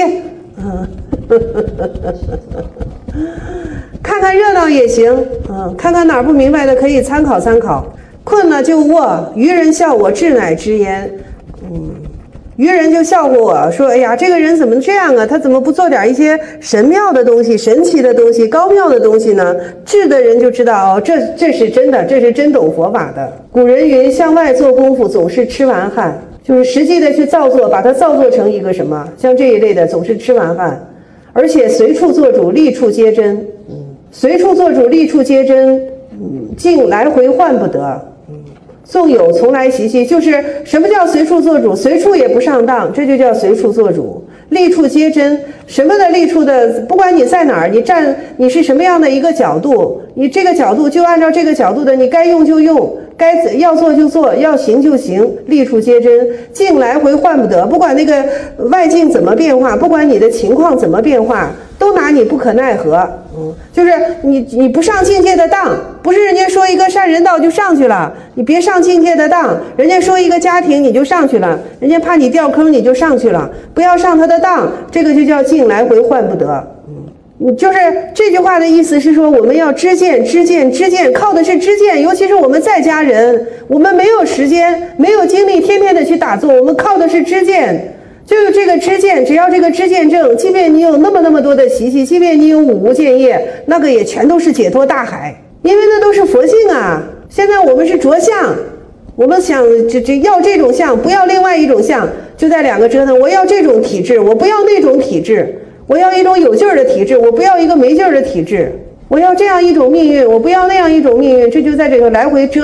看看热闹也行，看看哪儿不明白的可以参考参考。困了就卧，愚人笑我，志乃知焉。愚人就笑话我说：“哎呀，这个人怎么这样啊？他怎么不做点一些神妙的东西、神奇的东西、高妙的东西呢？”智的人就知道，这是真的，这是真懂佛法的。古人云：“向外做功夫，总是吃完汗。”就是实际的去造作，把它造作成一个什么？像这一类的，总是吃完饭，而且随处做主，立处皆真。随处做主，立处皆真，竟来回换不得。纵有从来习气，就是什么叫随处做主？随处也不上当，这就叫随处做主。立处皆真，什么的立处的，不管你在哪儿，你是什么样的一个角度，你这个角度就按照这个角度的，你该用就用，该要做就做，要行就行，立处皆真，境来回换不得。不管那个外境怎么变化，不管你的情况怎么变化，都拿你不可奈何。就是你不上境界的当，不是人家说一个善人道就上去了，你别上境界的当。人家说一个家庭你就上去了，人家怕你掉坑你就上去了，不要上他的当，这个就叫境来回换不得。就是这句话的意思是说，我们要知见，靠的是知见。尤其是我们在家人，我们没有时间没有精力天天的去打坐，我们靠的是知见。就有这个知见，只要这个知见正，即便你有那么多的习气，即便你有五无间业，那个也全都是解脱大海，因为那都是佛性啊。现在我们是着相，我们想要这种相，不要另外一种相，就在两个折腾。我要这种体质，我不要那种体质；我要一种有劲儿的体质，我不要一个没劲儿的体质；我要这样一种命运，我不要那样一种命运。这就在这个来回折腾。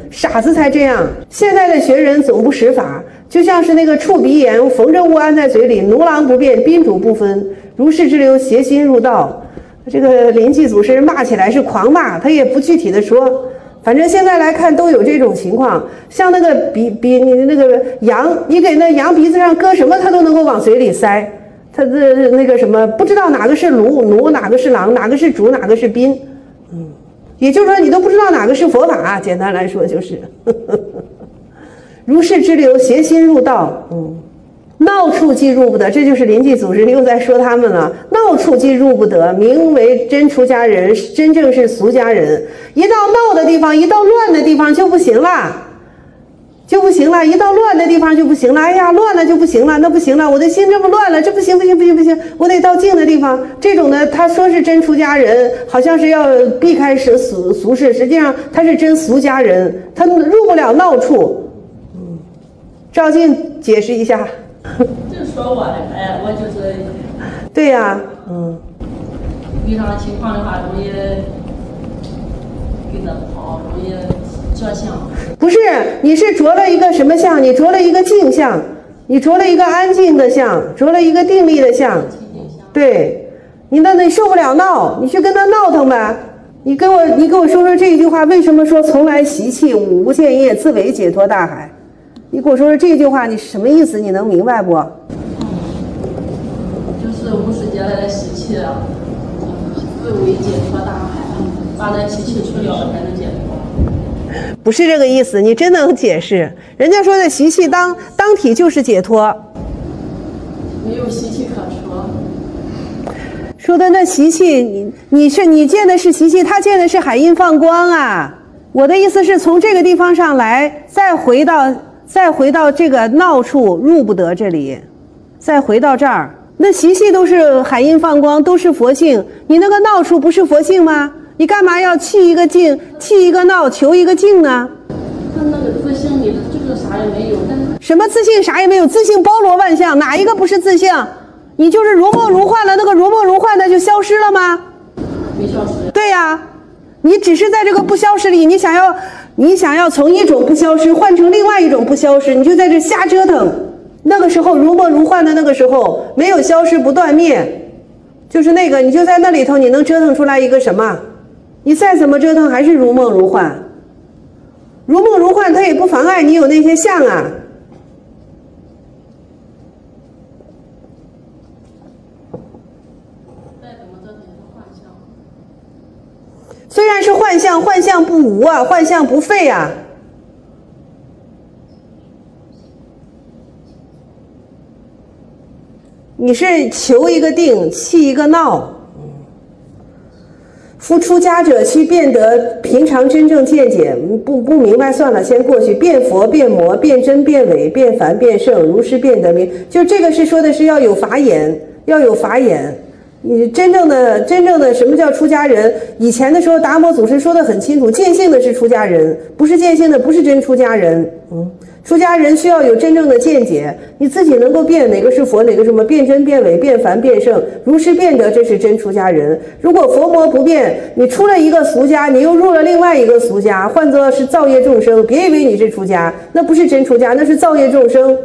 傻子才这样。现在的学人总不识法，就像是那个触鼻炎，缝着物安在嘴里，奴郎不辨，宾主不分，如是之流，邪心入道。这个临济祖师骂起来是狂骂，他也不具体的说。反正现在来看都有这种情况，像那个你那个羊，你给那羊鼻子上搁什么，它都能够往嘴里塞。它的那个什么，不知道哪个是奴，哪个是狼，哪个是主，哪个是宾。也就是说你都不知道哪个是佛法，简单来说就是如是之流，邪心入道。闹处即入不得，这就是临济祖师又在说他们了。闹处即入不得，名为真出家人，真正是俗家人。一到闹的地方，一到乱的地方就不行了，就不行了。一到乱的地方就不行了。哎呀，乱了就不行了，那不行了，我的心这么乱了，这不行，我得到静的地方。这种呢，他说是真出家人，好像是要避开俗世，实际上他是真俗家人，他入不了闹处。赵静解释一下。 就说我的，哎，我就是。 对呀， 遇上情况的话，容易跟着跑，容易着相。 不是，你是着了一个什么相？你着了一个静相，你着了一个安静的相，着了一个定力的相。对，你受不了闹，你去跟他闹腾呗。你给我说说这一句话，为什么说从来习气无间业，自为解脱大海？你给我说说这句话，你什么意思？你能明白不？ 就是无始劫来的习气，自为解脱大海，把那习气除掉了才能解脱。 不是这个意思，你真能解释？人家说的习气当体就是解脱， 没有习气可除。 说的那习气，你见的是习气，他见的是海印放光啊。我的意思是从这个地方上来，再回到这个闹处入不得这里，再回到这儿，那习气都是海印放光，都是佛性。你那个闹处不是佛性吗？你干嘛要弃一个静，弃一个闹，求一个静呢？ 他那个自性里就是啥也没有，但是什么自性啥也没有？自性包罗万象，哪一个不是自性？你就是如梦如幻了，那个如梦如幻的就消失了吗？ 没消失。 对呀，你只是在这个不消失里，你想要从一种不消失换成另外一种不消失，你就在这瞎折腾。那个时候如梦如幻的那个时候，没有消失不断灭，就是那个你就在那里头，你能折腾出来一个什么？你再怎么折腾还是如梦如幻。如梦如幻它也不妨碍你有那些相啊。虽然是幻象，幻象不无啊，幻象不废啊。你是求一个定，弃一个闹。夫出家者须辨得平常真正见解，不明白算了，先过去。辨佛辨魔辨真辨伪辨凡辨圣，如是辨得明。就这个是说的是要有法眼，要有法眼。你真正的什么叫出家人？以前的时候达摩祖师说得很清楚，见性的是出家人，不是见性的不是真出家人。出家人需要有真正的见解，你自己能够辨哪个是佛，哪个什么辨真辨伪辨凡辨圣，如是辨得，这是真出家人。如果佛魔不辨，你出了一个俗家，你又入了另外一个俗家，换作是造业众生，别以为你是出家，那不是真出家，那是造业众生。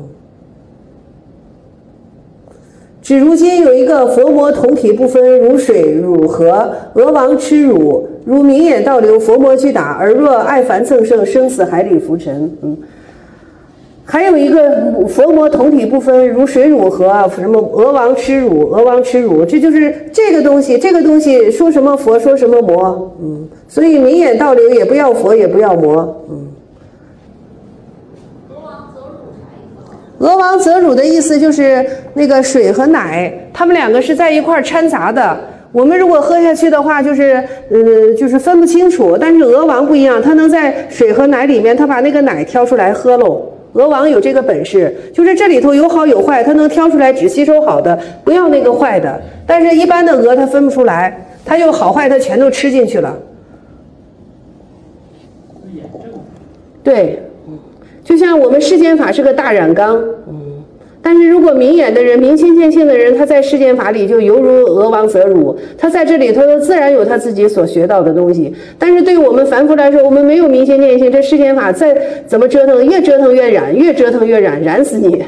指如今有一个佛魔同体不分，如水乳河，俄王吃乳，如明眼倒流，佛魔去打，而若爱凡蹭盛，生死海里浮沉。还有一个佛魔同体不分，如水乳河，什么俄王吃乳，俄王吃乳，这就是这个东西说什么佛说什么魔。所以明眼倒流也不要佛，也不要魔。俄王择乳的意思就是那个水和奶，它们两个是在一块掺杂的。我们如果喝下去的话，就是分不清楚。但是俄王不一样，它能在水和奶里面，它把那个奶挑出来喝喽。俄王有这个本事，就是这里头有好有坏，它能挑出来，只吸收好的，不要那个坏的。但是一般的鹅它分不出来，它有好坏它全都吃进去了。对。就像我们世间法是个大染缸， 但是如果明眼的人、明心见性的人，他在世间法里就犹如鹅王则乳，他在这里头自然有他自己所学到的东西。但是对于我们凡夫来说，我们没有明心见性，这世间法再怎么折腾，越折腾越染，越折腾越染，染死你。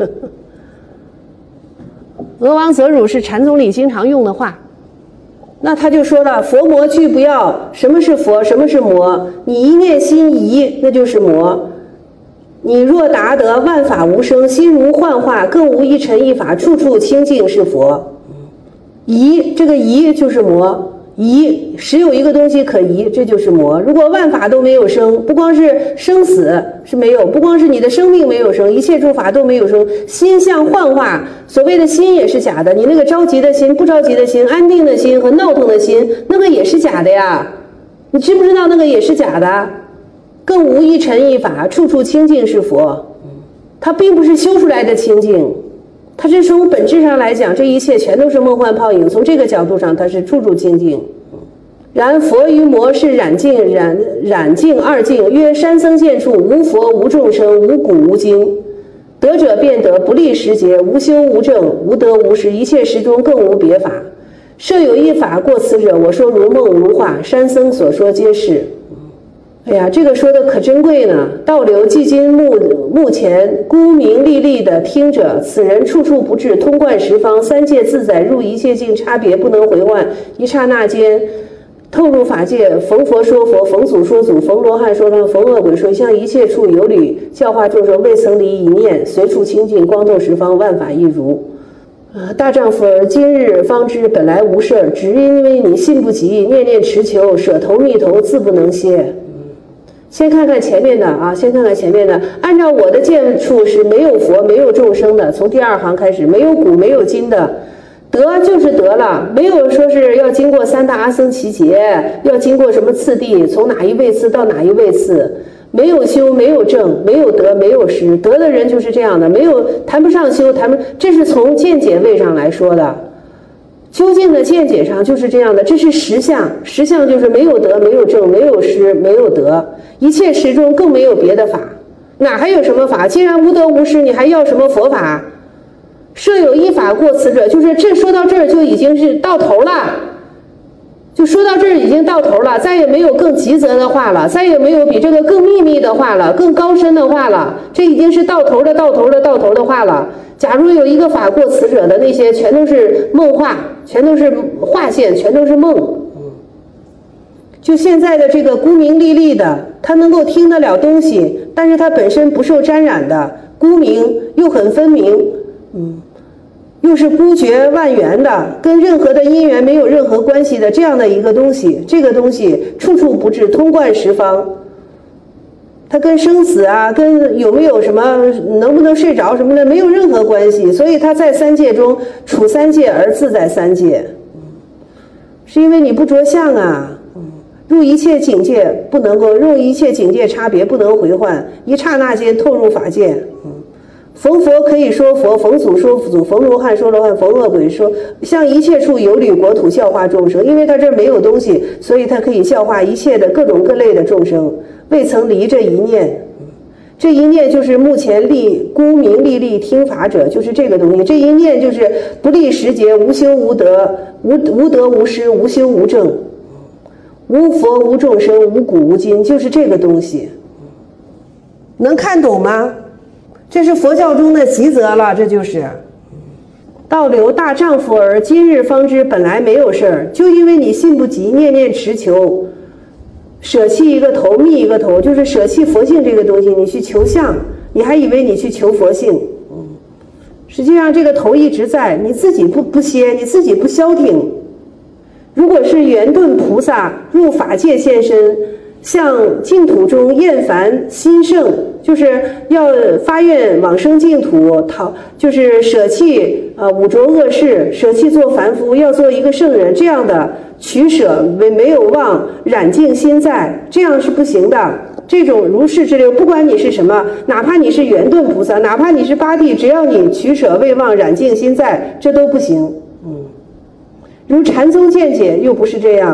鹅王则乳是禅宗里经常用的话。那他就说了，佛魔俱不要。什么是佛？什么是魔？你一念心疑，那就是魔。你若达得万法无生，心如幻化，更无一尘一法，处处清净是佛。疑，这个疑就是魔，疑实有一个东西可疑，这就是魔。如果万法都没有生，不光是生死是没有，不光是你的生命没有生，一切诸法都没有生，心像幻化。所谓的心也是假的，你那个着急的心、不着急的心、安定的心和闹腾的心，那个也是假的呀。你知不知道那个也是假的？更无一尘一法，处处清净是佛。它并不是修出来的清净，它是从本质上来讲，这一切全都是梦幻泡影。从这个角度上，它是处处清净。然佛于魔是染净，染净二净，曰山僧见处，无佛无众生，无古无今。得者便得，不立时节，无修无证，无得无失，一切时中更无别法。设有一法过此者，我说如梦如化，山僧所说皆是。哎呀，这个说的可珍贵呢！倒流寂今目前，孤明历历的听者，此人处处不至，通贯十方，三界自在，入一切境，差别不能回换，一刹那间透入法界，逢佛说佛，逢祖说祖，逢罗汉说罗汉，逢恶鬼说，向一切处有理，教化众生，未曾离一念，随处清净，光透十方，万法一如。大丈夫儿今日方知，本来无事，只因为你信不及，念念持求，舍头密头，自不能歇。先看看前面的啊，先看看前面的。按照我的见处是没有佛、没有众生的，从第二行开始，没有古、没有今的。得就是得了，没有说是要经过三大阿僧祇劫，要经过什么次第，从哪一位次到哪一位次。没有修，没有正，没有得，没有失。得的人就是这样的，没有谈不上修，这是从见解位上来说的。究竟的见解上就是这样的，这是实相，实相就是没有得，没有正，没有失，没有得，一切时中更没有别的法，哪还有什么法？既然无得无失，你还要什么佛法？设有一法过此者，就是这说到这儿就已经是到头了，就说到这儿已经到头了，再也没有更极则的话了，再也没有比这个更秘密的话了，更高深的话了，这已经是到头的话了。假如有一个法过此者的那些全都是梦话，全都是化现，全都是梦。就现在的这个孤明历历的，他能够听得了东西，但是他本身不受沾染的，孤明又很分明，又是孤绝万缘的，跟任何的因缘没有任何关系的这样的一个东西，这个东西处处不至，通贯十方。它跟生死啊，跟有没有什么能不能睡着什么的没有任何关系，所以他在三界中处三界而自在三界，是因为你不着相啊，入一切境界不能够，入一切境界差别不能回换，一刹那间透入法界。逢佛可以说佛，逢祖说祖，逢罗汉说罗汉，逢恶鬼说，向一切处有理国土教化众生。因为他这没有东西，所以他可以教化一切的各种各类的众生，未曾离这一念。这一念就是目前孤明历历听法者，就是这个东西。这一念就是不立时节，无修无得，无得无失，无修无正，无佛无众生，无古无今，就是这个东西。能看懂吗？这是佛教中的极则了，这就是倒流大丈夫儿今日方知，本来没有事儿，就因为你信不及，念念持求，舍弃一个头密一个头，就是舍弃佛性这个东西，你去求相，你还以为你去求佛性，实际上这个头一直在，你自己不歇，你自己不消停。如果是圆顿菩萨入法界现身，向净土中厌烦心盛，就是要发愿往生净土，就是舍弃五浊恶世，舍弃做凡夫，要做一个圣人，这样的取舍没有忘，染净心在，这样是不行的。这种如是之流，不管你是什么，哪怕你是圆顿菩萨，哪怕你是八地，只要你取舍未忘，染净心在，这都不行。如禅宗见解又不是这样。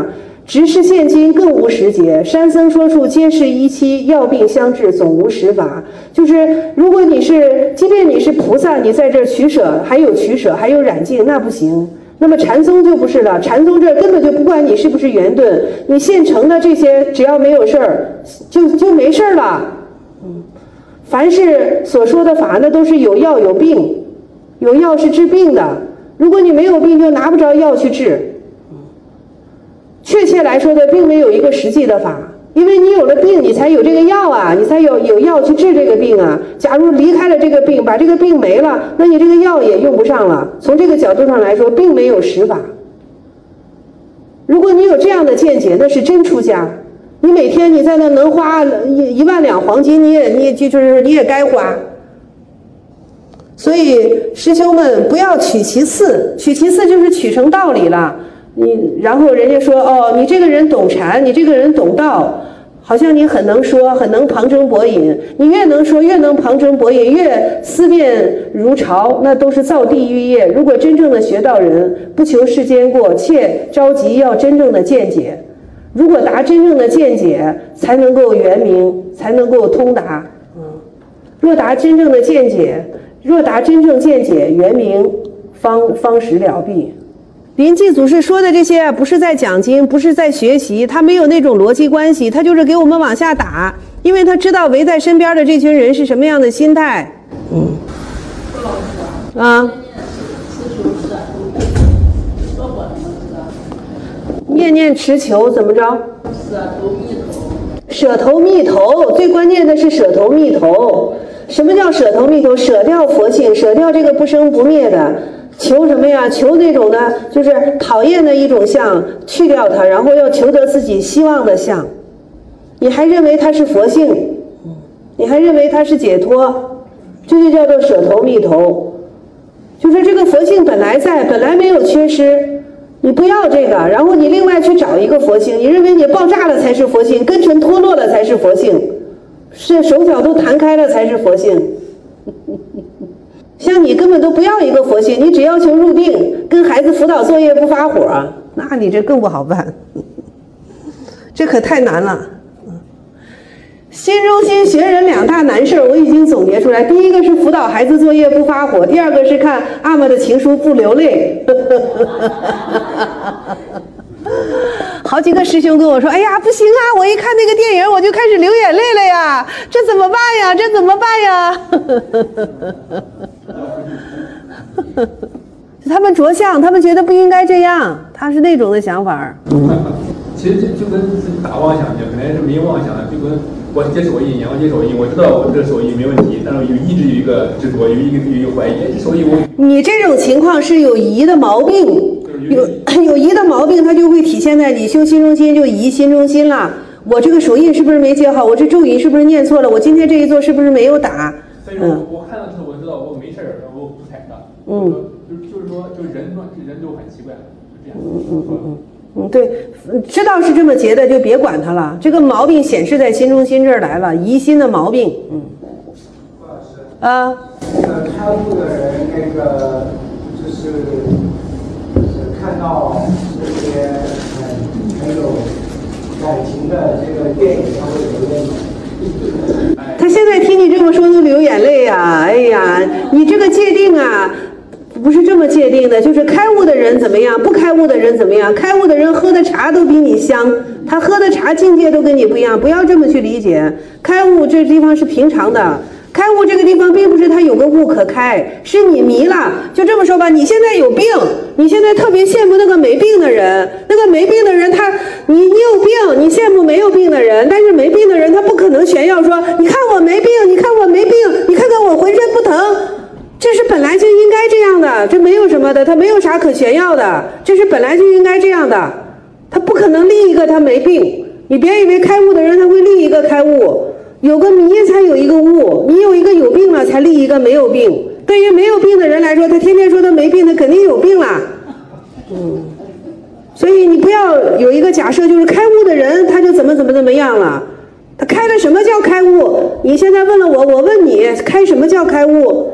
直视现今更无时节，山僧说处皆是一期，药病相治总无实法。就是如果你是，即便你是菩萨，你在这取舍，还有取舍，还有染净，那不行。那么禅宗就不是了，禅宗这根本就不管你是不是圆顿，你现成的这些只要没有事儿，就没事儿了。凡是所说的法，那都是有药有病，有药是治病的。如果你没有病，就拿不着药去治。确切来说的，并没有一个实际的法，因为你有了病，你才有这个药啊，你才有药去治这个病啊。假如离开了这个病，把这个病没了，那你这个药也用不上了。从这个角度上来说，并没有实法。如果你有这样的见解，那是真出家。你每天你在那能花1万两黄金，你也该花。所以师兄们不要取其次，取其次就是取成道理了。然后人家说哦，你这个人懂禅，你这个人懂道，好像你很能说，很能旁征博引。你越能说，越能旁征博引，越思辨如潮，那都是造地狱业。如果真正的学道人，不求世间过，切着急要真正的见解。如果达真正的见解，才能够圆明，才能够通达。若达真正的见解，若达真正见解圆明，方使了毕。临济祖师说的这些不是在讲经，不是在学习，他没有那种逻辑关系，他就是给我们往下打，因为他知道围在身边的这群人是什么样的心态。念念持求怎么着？舍头密头，最关键的是舍头密头。什么叫舍头密头？舍掉佛性，舍掉这个不生不灭的。求什么呀？求那种的，就是讨厌的一种相，去掉它，然后要求得自己希望的相。你还认为它是佛性，你还认为它是解脱，这就叫做舍头密头。就是这个佛性本来在，本来没有缺失，你不要这个，然后你另外去找一个佛性，你认为你爆炸了才是佛性，根尘脱落了才是佛性，是手脚都弹开了才是佛性。像你根本都不要一个佛性，你只要求入定，跟孩子辅导作业不发火，那你这更不好办，这可太难了。心中心学人2大难事我已经总结出来，第一个是辅导孩子作业不发火，第二个是看阿嬷的情书不流泪。好几个师兄跟我说，哎呀不行啊，我一看那个电影我就开始流眼泪了呀，这怎么办呀，这怎么办呀。他们着相，他们觉得不应该这样，他是那种的想法。 其实就跟打妄想一样，本来是没妄想的，就跟我接手艺一样，我接手艺，我知道我这手艺没问题，但是一直有一个执着，有一个怀疑，这手艺我。你这种情况是有疑的毛病，有疑的毛病，它就会体现在你修心中心就疑心中心了。我这个手印是不是没接好？我这咒语是不是念错了？我今天这一座是不是没有打？ 所以说我看到之后我知道我没事儿，我不踩他。就是说，人就很奇怪，就这样。 对，知道是这么结的就别管他了。这个毛病显示在心中心这儿来了，疑心的毛病。 开悟的人，那个就是看到这些很有感情的这个电影，他会流泪。 他现在听你这么说都流眼泪呀！哎呀，你这个界定啊，不是这么界定的，就是开悟的人怎么样，不开悟的人怎么样？开悟的人喝的茶都比你香，他喝的茶境界都跟你不一样，不要这么去理解。开悟这地方是平常的。开悟这个地方并不是他有个悟可开，是你迷了。就这么说吧，你现在有病，你现在特别羡慕那个没病的人，那个没病的人你有病，你羡慕没有病的人，但是没病的人他不可能炫耀说，你看我没病，你看我没病，你看看我浑身不疼，这是本来就应该这样的，这没有什么的，他没有啥可炫耀的，这是本来就应该这样的，他不可能立一个他没病。你别以为开悟的人他会立一个开悟。有个迷才有一个悟，你有一个有病了才立一个没有病。对于没有病的人来说，他天天说他没病，他肯定有病了。所以你不要有一个假设，就是开悟的人他就怎么样了。他开了什么叫开悟？你现在问了我，我问你，开什么叫开悟？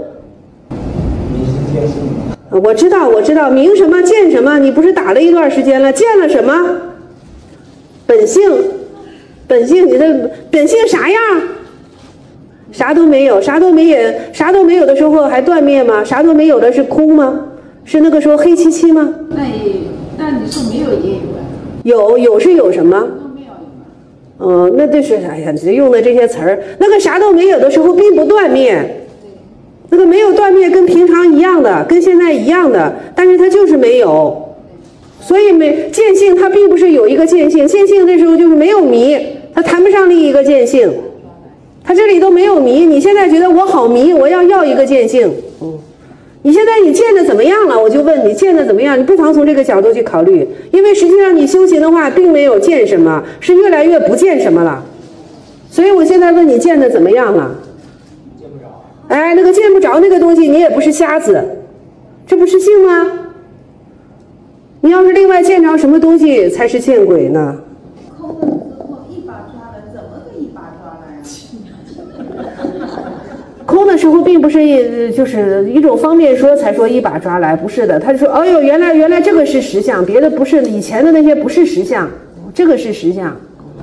我知道，明什么见什么？你不是打了一段时间了，见了什么？ 本性，你的本性啥样？啥都没有，啥都没有的时候还断灭吗？啥都没有的是空吗？是那个时候黑漆漆吗？ 那你说没有也有啊？ 有是有什么？那就是哎呀，你用的这些词儿，那个啥都没有的时候并不断灭，那个没有断灭跟平常一样的，跟现在一样的，但是它就是没有，所以见性它并不是有一个见性，见性这时候就是没有迷，它谈不上另一个见性，它这里都没有迷。你现在觉得我好迷，我要一个见性，你现在你见的怎么样了？我就问你见的怎么样？你不妨从这个角度去考虑，因为实际上你修行的话，并没有见什么，是越来越不见什么了。所以我现在问你见的怎么样了？见不着。哎，那个见不着那个东西，你也不是瞎子，这不是性吗？你要是另外见着什么东西，才是见鬼呢。 空的时候一把抓来，怎么个一把抓来呀？ 空的时候并不是就是一种方便说才说一把抓来，不是的。他就说，哎呦，原来这个是实相，别的不是，以前的那些不是实相，这个是实相。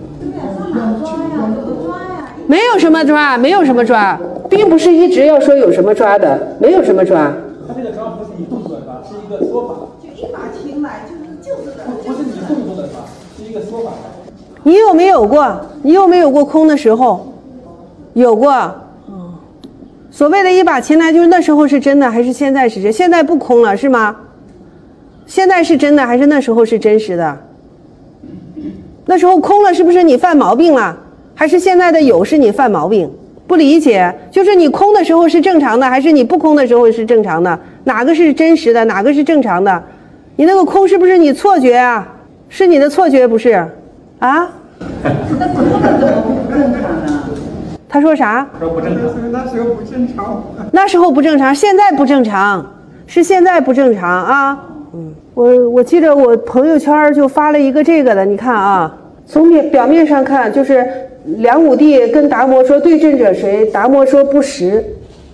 没有什么抓，没有什么抓，并不是一直要说有什么抓的，没有什么抓。 他这个抓不是你动作的抓，是一个说法。 就一把琴来，就是的。 不是你动作的抓，是一个说法。 你有没有过空的时候？有过。所谓的一把琴来，就是那时候是真的，还是现在是真？现在不空了是吗？现在是真的，还是那时候是真实的？那时候空了，是不是你犯毛病了？还是现在的有是你犯毛病？不理解，就是你空的时候是正常的，还是你不空的时候是正常的？哪个是真实的？哪个是正常的？你那个空是不是你错觉啊？是你的错觉不是？啊？ 那空了怎么不正常呢？ 他说啥？ 那时候不正常。 那时候不正常，现在不正常，是现在不正常啊。我记得我朋友圈就发了一个这个的，你看啊，从表面上看，就是梁武帝跟达摩说对阵者谁？达摩说不识。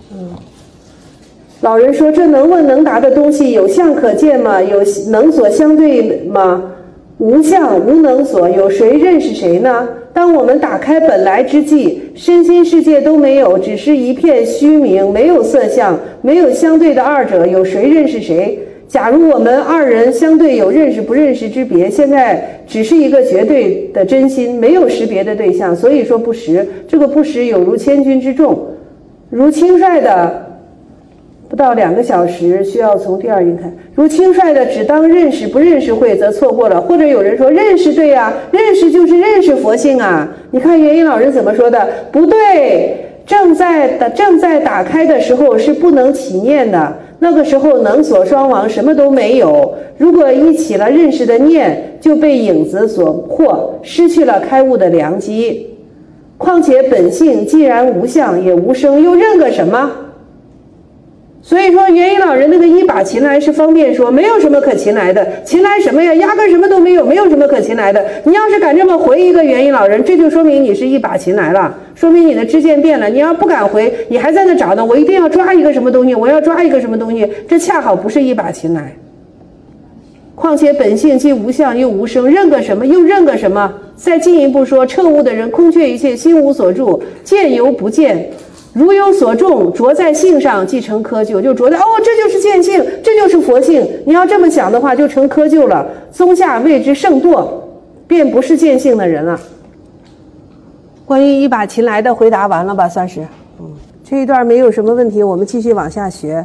老人说这能问能答的东西有相可见吗？有能所相对吗？无相无能所，有谁认识谁呢？当我们打开本来之际，身心世界都没有，只是一片虚名，没有色相，没有相对的二者，有谁认识谁？假如我们二人相对有认识不认识之别，现在只是一个绝对的真心，没有识别的对象，所以说不识。这个不识有如千钧之重，如轻率的不到2个小时，需要从第二音开。如轻率的只当认识不认识会，则错过了。或者有人说认识对呀，认识就是认识佛性啊。你看元音老人怎么说的？不对，正在打开的时候是不能起念的，那个时候能所双亡，什么都没有。如果一起了认识的念，就被影子所惑，失去了开悟的良机。况且本性既然无相也无声，又认个什么？所以说元音老人那个一把琴来是方便说，没有什么可琴来的，琴来什么呀？压根什么都没有，没有什么可琴来的。你要是敢这么回一个元音老人，这就说明你是一把琴来了，说明你的知见变了。你要不敢回，你还在那找呢，我一定要抓一个什么东西，我要抓一个什么东西，这恰好不是一把琴来。况且本性既无相又无声，认个什么？又认个什么？再进一步说，彻悟的人空缺一切，心无所住，见犹不见。如有所重，着在性上，即成窠臼，就着在这就是见性，这就是佛性。你要这么想的话，就成窠臼了。宗下谓之圣堕，便不是见性的人了。关于一把琴来的回答完了吧，算是。这一段没有什么问题，我们继续往下学。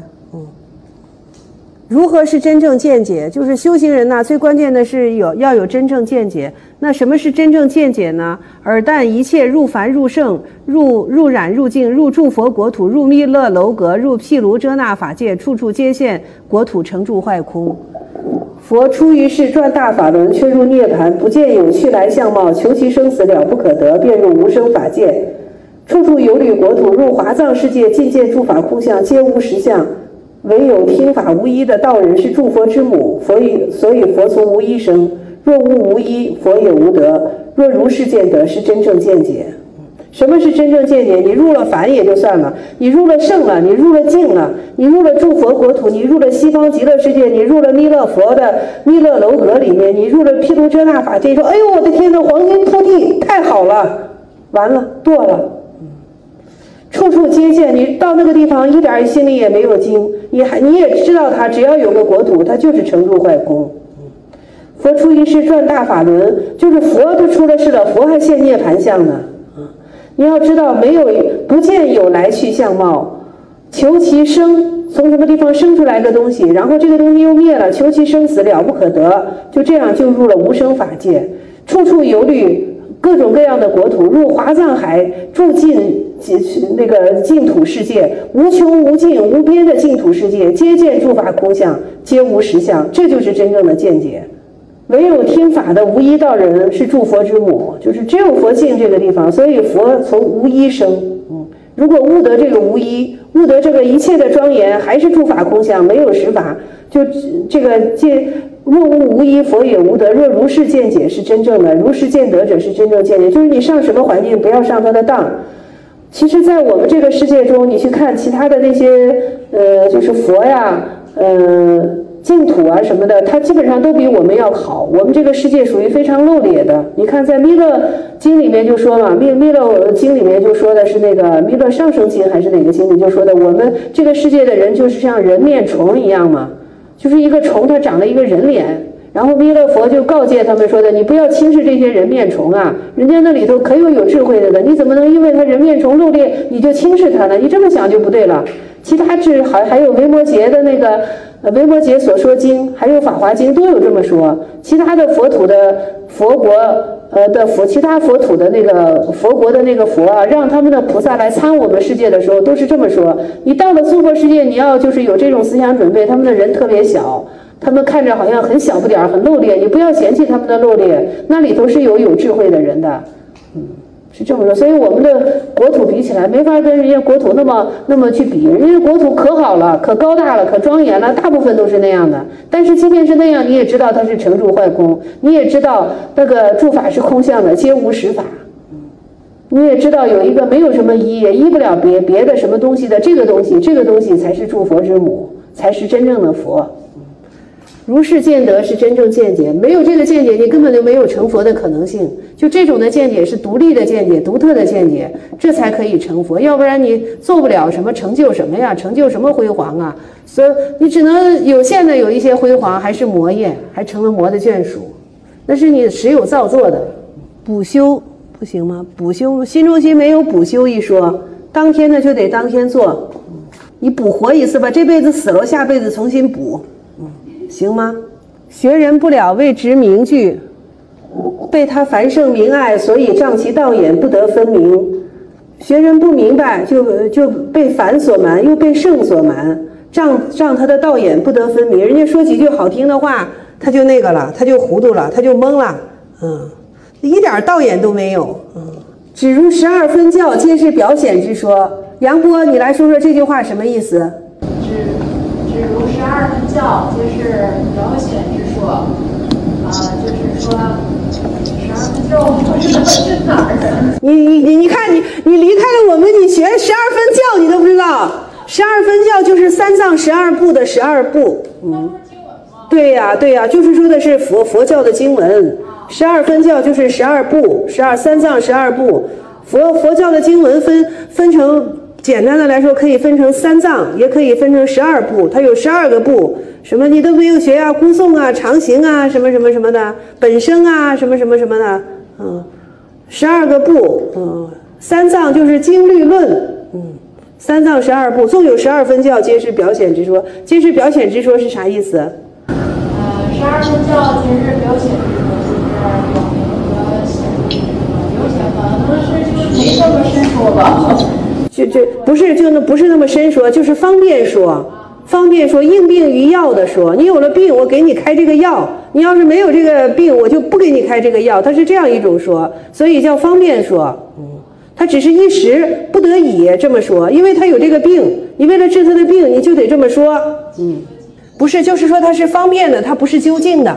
如何是真正见解？就是修行人呢，最关键的是要有真正见解。那什么是真正见解呢？尔但一切入凡入圣，入染入净，入诸佛国土，入弥勒楼阁，入毗卢遮那法界，处处皆现国土成住坏空。佛出于世转大法轮，却入涅槃，不见有去来相貌，求其生死了不可得，便入无生法界。处处游历国土，入华藏世界，尽见诸法空相，皆无实相。唯有听法无一的道人是诸佛之母，所以佛从无一生。若无无一，佛也无得。若如是见得，是真正见解。 什么是真正见解？你入了凡也就算了，你入了圣了，你入了净了，你入了诸佛国土，你入了西方极乐世界，你入了弥勒佛的弥勒楼阁里面，你入了毗卢遮那法界，说哎呦我的天哪，黄金铺地，太好了，完了堕了。处处皆见，你到那个地方一点心里也没有惊，你也知道它只要有个国土，它就是成住坏空。佛出一世转大法轮，就是佛都出了世了，佛还现涅盘相呢。你要知道，没有不见有来去相貌，求其生，从什么地方生出来个东西，然后这个东西又灭了，求其生死了不可得，就这样就入了无生法界，处处游历各种各样的国土，入华藏海，住进那个净土世界，无穷无尽无边的净土世界，皆见诸法空相，皆无实相，这就是真正的见解。唯有听法的无一道人是诸佛之母，就是只有佛性这个地方，所以佛从无一生。如果悟得这个无一，悟得这个一切的庄严，还是诸法空相，没有实法，就这个见若无无一，佛也无得。若如是见解是真正的，如是见得者是真正见解。就是你上什么环境，不要上他的当。其实，在我们这个世界中，你去看其他的那些就是佛呀，净土啊什么的，它基本上都比我们要好。我们这个世界属于非常漏劣的。你看，在弥勒经里面就说嘛，弥勒经里面就说的是那个弥勒上生经还是哪个经里就说的，我们这个世界的人就是像人面虫一样嘛，就是一个虫它长了一个人脸。然后弥勒佛就告诫他们说的，你不要轻视这些人面虫啊，人家那里头可有智慧的，你怎么能因为他人面虫漏劣你就轻视他呢？你这么想就不对了。其他还有维摩诘的那个维摩诘所说经，还有法华经都有这么说。其他的佛土的佛国其他佛土的那个佛国的那个佛啊，让他们的菩萨来参我们世界的时候，都是这么说。你到了娑婆世界，你要就是有这种思想准备，他们的人特别小。他们看着好像很小不点儿，很露劣，你不要嫌弃他们的露劣，那里头是有智慧的人的，是这么说。所以我们的国土比起来，没法跟人家国土那么去比，人家国土可好了，可高大了，可庄严了，大部分都是那样的。但是即便是那样，你也知道它是成住坏空，你也知道那个诸法是空相的，皆无实法。你也知道有一个没有什么依，也依不了别的什么东西的这个东西才是诸佛之母，才是真正的佛。如是见得是真正见解，没有这个见解，你根本就没有成佛的可能性。就这种的见解是独立的见解，独特的见解，这才可以成佛。要不然你做不了什么成就什么呀，成就什么辉煌啊？所以你只能有限的有一些辉煌，还是魔业，还成了魔的眷属，那是你实有造作的。补修不行吗？补修心中心没有补修一说，当天的就得当天做。你补活一次吧，这辈子死了，下辈子重新补。行吗？学人不了为执名句，被他凡圣明爱，所以障其道眼不得分明。学人不明白，就被凡所瞒，又被圣所瞒，障他的道眼不得分明。人家说几句好听的话，他就那个了，他就糊涂了，他就懵了，一点道眼都没有。只如12分教，皆是表显之说。杨波，你来说说这句话什么意思？ 只如12分教，皆是表显之说。就是说12分教，我不知道是哪儿的。 你看你离开了我们，你学12分教你都不知道。12分教就是三藏12部的12部。对呀，就是说的是佛教的经文。12分教就是12部，三藏12部。佛教的经文分成。简单的来说，可以分成3藏，也可以分成12部，它有12个部，什么你都没有学啊，估诵啊，常行啊，什么什么什么的，本生啊，什么什么什么的，12个部，3藏就是经律论，3藏12部，纵有12分教，皆是表显之说。皆是表显之说是啥意思 ？12分教皆是表显之说，就是表明和显之说，表显可能是就是没这么深说吧。 不是那么深说，就是方便说，应病于药的说。你有了病，我给你开这个药；你要是没有这个病，我就不给你开这个药。它是这样一种说，所以叫方便说。它只是一时不得已这么说，因为他有这个病，你为了治他的病，你就得这么说。不是，就是说它是方便的，它不是究竟的。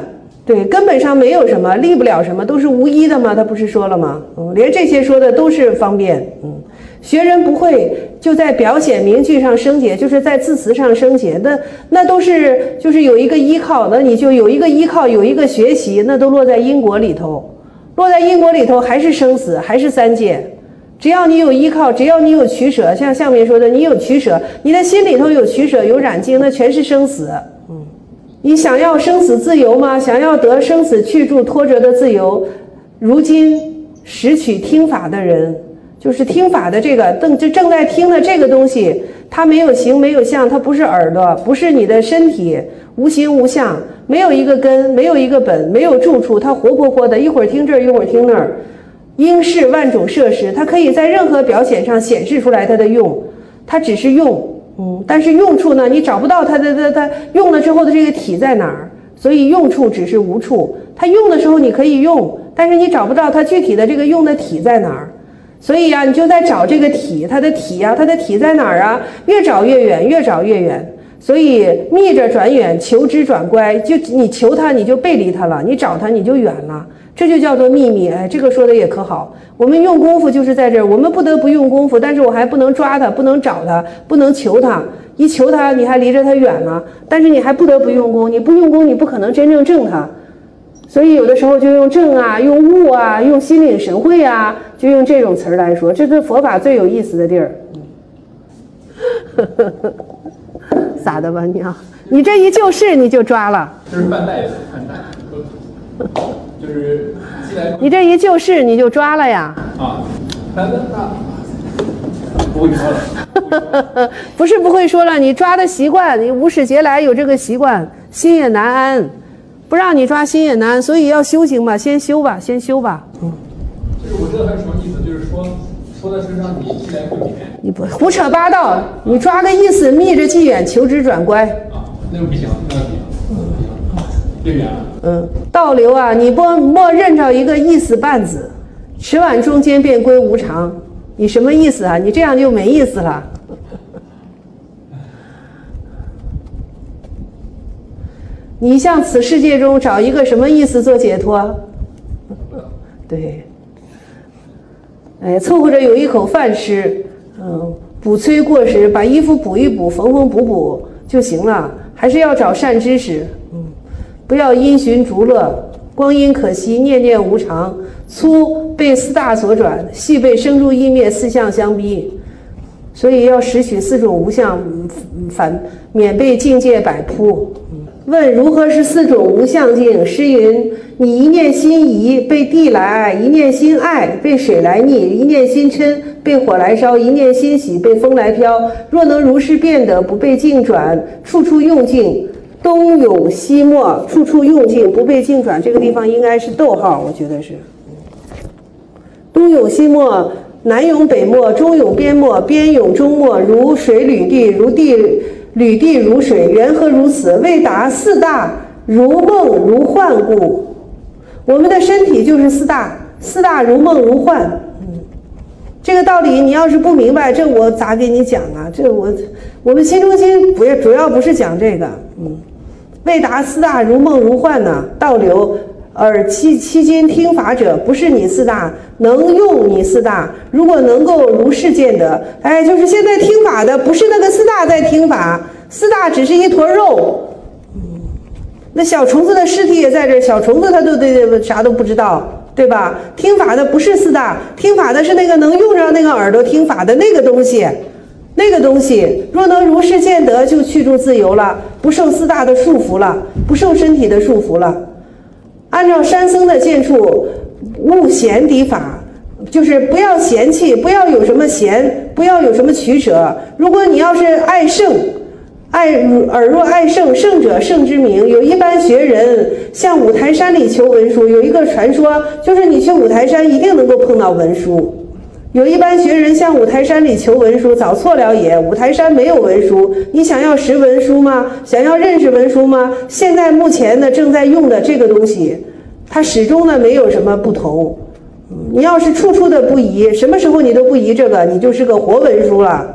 对，根本上没有什么，立不了什么，都是无一的嘛，他不是说了吗？连这些说的都是方便。学人不会就在表显名句上生解，就是在字词上生解，那都是就是有一个依靠，那你就有一个依靠，有一个学习，那都落在因果里头，落在因果里头还是生死，还是三界。只要你有依靠，只要你有取舍，像下面说的，你有取舍，你的心里头有取舍，有染净，那全是生死。你想要生死自由吗？想要得生死去住脱折的自由，如今拾取听法的人，就是听法的这个正在听的这个东西，它没有形没有相，它不是耳朵，不是你的身体，无形无相，没有一个根，没有一个本，没有住处，它活泼泼的，一会儿听这儿，一会儿听那儿。应是万种设施，它可以在任何表显上显示出来它的用，它只是用，但是用处呢，你找不到它用了之后的这个体在哪儿，所以用处只是无处。它用的时候你可以用，但是你找不到它具体的这个用的体在哪儿，所以啊，你就在找这个体，它的体啊，它的体在哪儿啊？越找越远，越找越远。所以密着转远，求之转乖，就你求它，你就背离它了；你找它，你就远了。这就叫做秘密。哎，这个说的也可好。我们用功夫就是在这儿，我们不得不用功夫，但是我还不能抓它，不能找它，不能求它。一求它，你还离着它远了，但是你还不得不用功。你不用功，你不可能真正证它。所以有的时候就用证啊，用悟啊，用心领神会啊，就用这种词儿来说，这是佛法最有意思的地儿。傻的吧你啊！你这一就事你就抓了。 这是半带子，半带。就是你这一就事你就抓了呀？ 啊，不会说了。 不是不会说了，你抓的习惯，你无始劫来有这个习惯，心也难安，不让你抓心也难，所以要修行吧，先修吧，先修吧。 就是我知道他是什么意思，就是说的是让你既来不免。 你不胡扯八道，你抓个意思，密着既远，求之转乖。 啊，那个不行，那个不行。对远了。 倒流啊，你莫认着一个意思半子，迟晚中间便归无常。你什么意思啊？你这样就没意思了。你向此世界中找一个什么意思做解脱？对，哎，凑合着有一口饭吃，补催过时，把衣服补一补，缝缝补补就行了。还是要找善知识，不要因循逐乐，光阴可惜，念念无常。粗被四大所转，细被生住意灭四相相逼，所以要拾取四种无相，免被境界摆扑。问如何是四种无相境？诗云：你一念心疑，被地来爱；一念心爱，被水来溺；一念心嗔，被火来烧；一念心喜，被风来飘。若能如是变得，不被境转，处处用境，东涌西没，处处用境，不被境转。这个地方应该是逗号，我觉得是。东涌西没，南涌北没，中涌边没，边涌中没，如水履地，如地履地如水，缘何如此？未达四大，如梦如幻故。我们的身体就是四大，四大如梦如幻。这个道理你要是不明白，这我咋给你讲啊？这我们新中心主要不是讲这个。未达四大如梦如幻呢，倒流。而期间听法者，不是你四大，能用你四大。如果能够如是见得，哎，就是现在听法的，不是那个四大在听法，四大只是一坨肉。那小虫子的尸体也在这，小虫子它都啥都不知道，对吧？听法的不是四大，听法的是那个能用上那个耳朵听法的那个东西。那个东西若能如是见得，就去住自由了，不受四大的束缚了，不受身体的束缚了。按照山僧的见处，勿嫌敌法，就是不要嫌弃，不要有什么嫌，不要有什么取舍。如果你要是爱圣，尔若爱圣，圣者圣之名。有一般学人向五台山里求文书，有一个传说，就是你去五台山一定能够碰到文书。有一般学人向五台山里求文书，早错了也。五台山没有文书，你想要识文书吗？想要认识文书吗？现在目前呢正在用的这个东西，它始终呢没有什么不同。你要是处处的不移，什么时候你都不移这个，你就是个活文书了。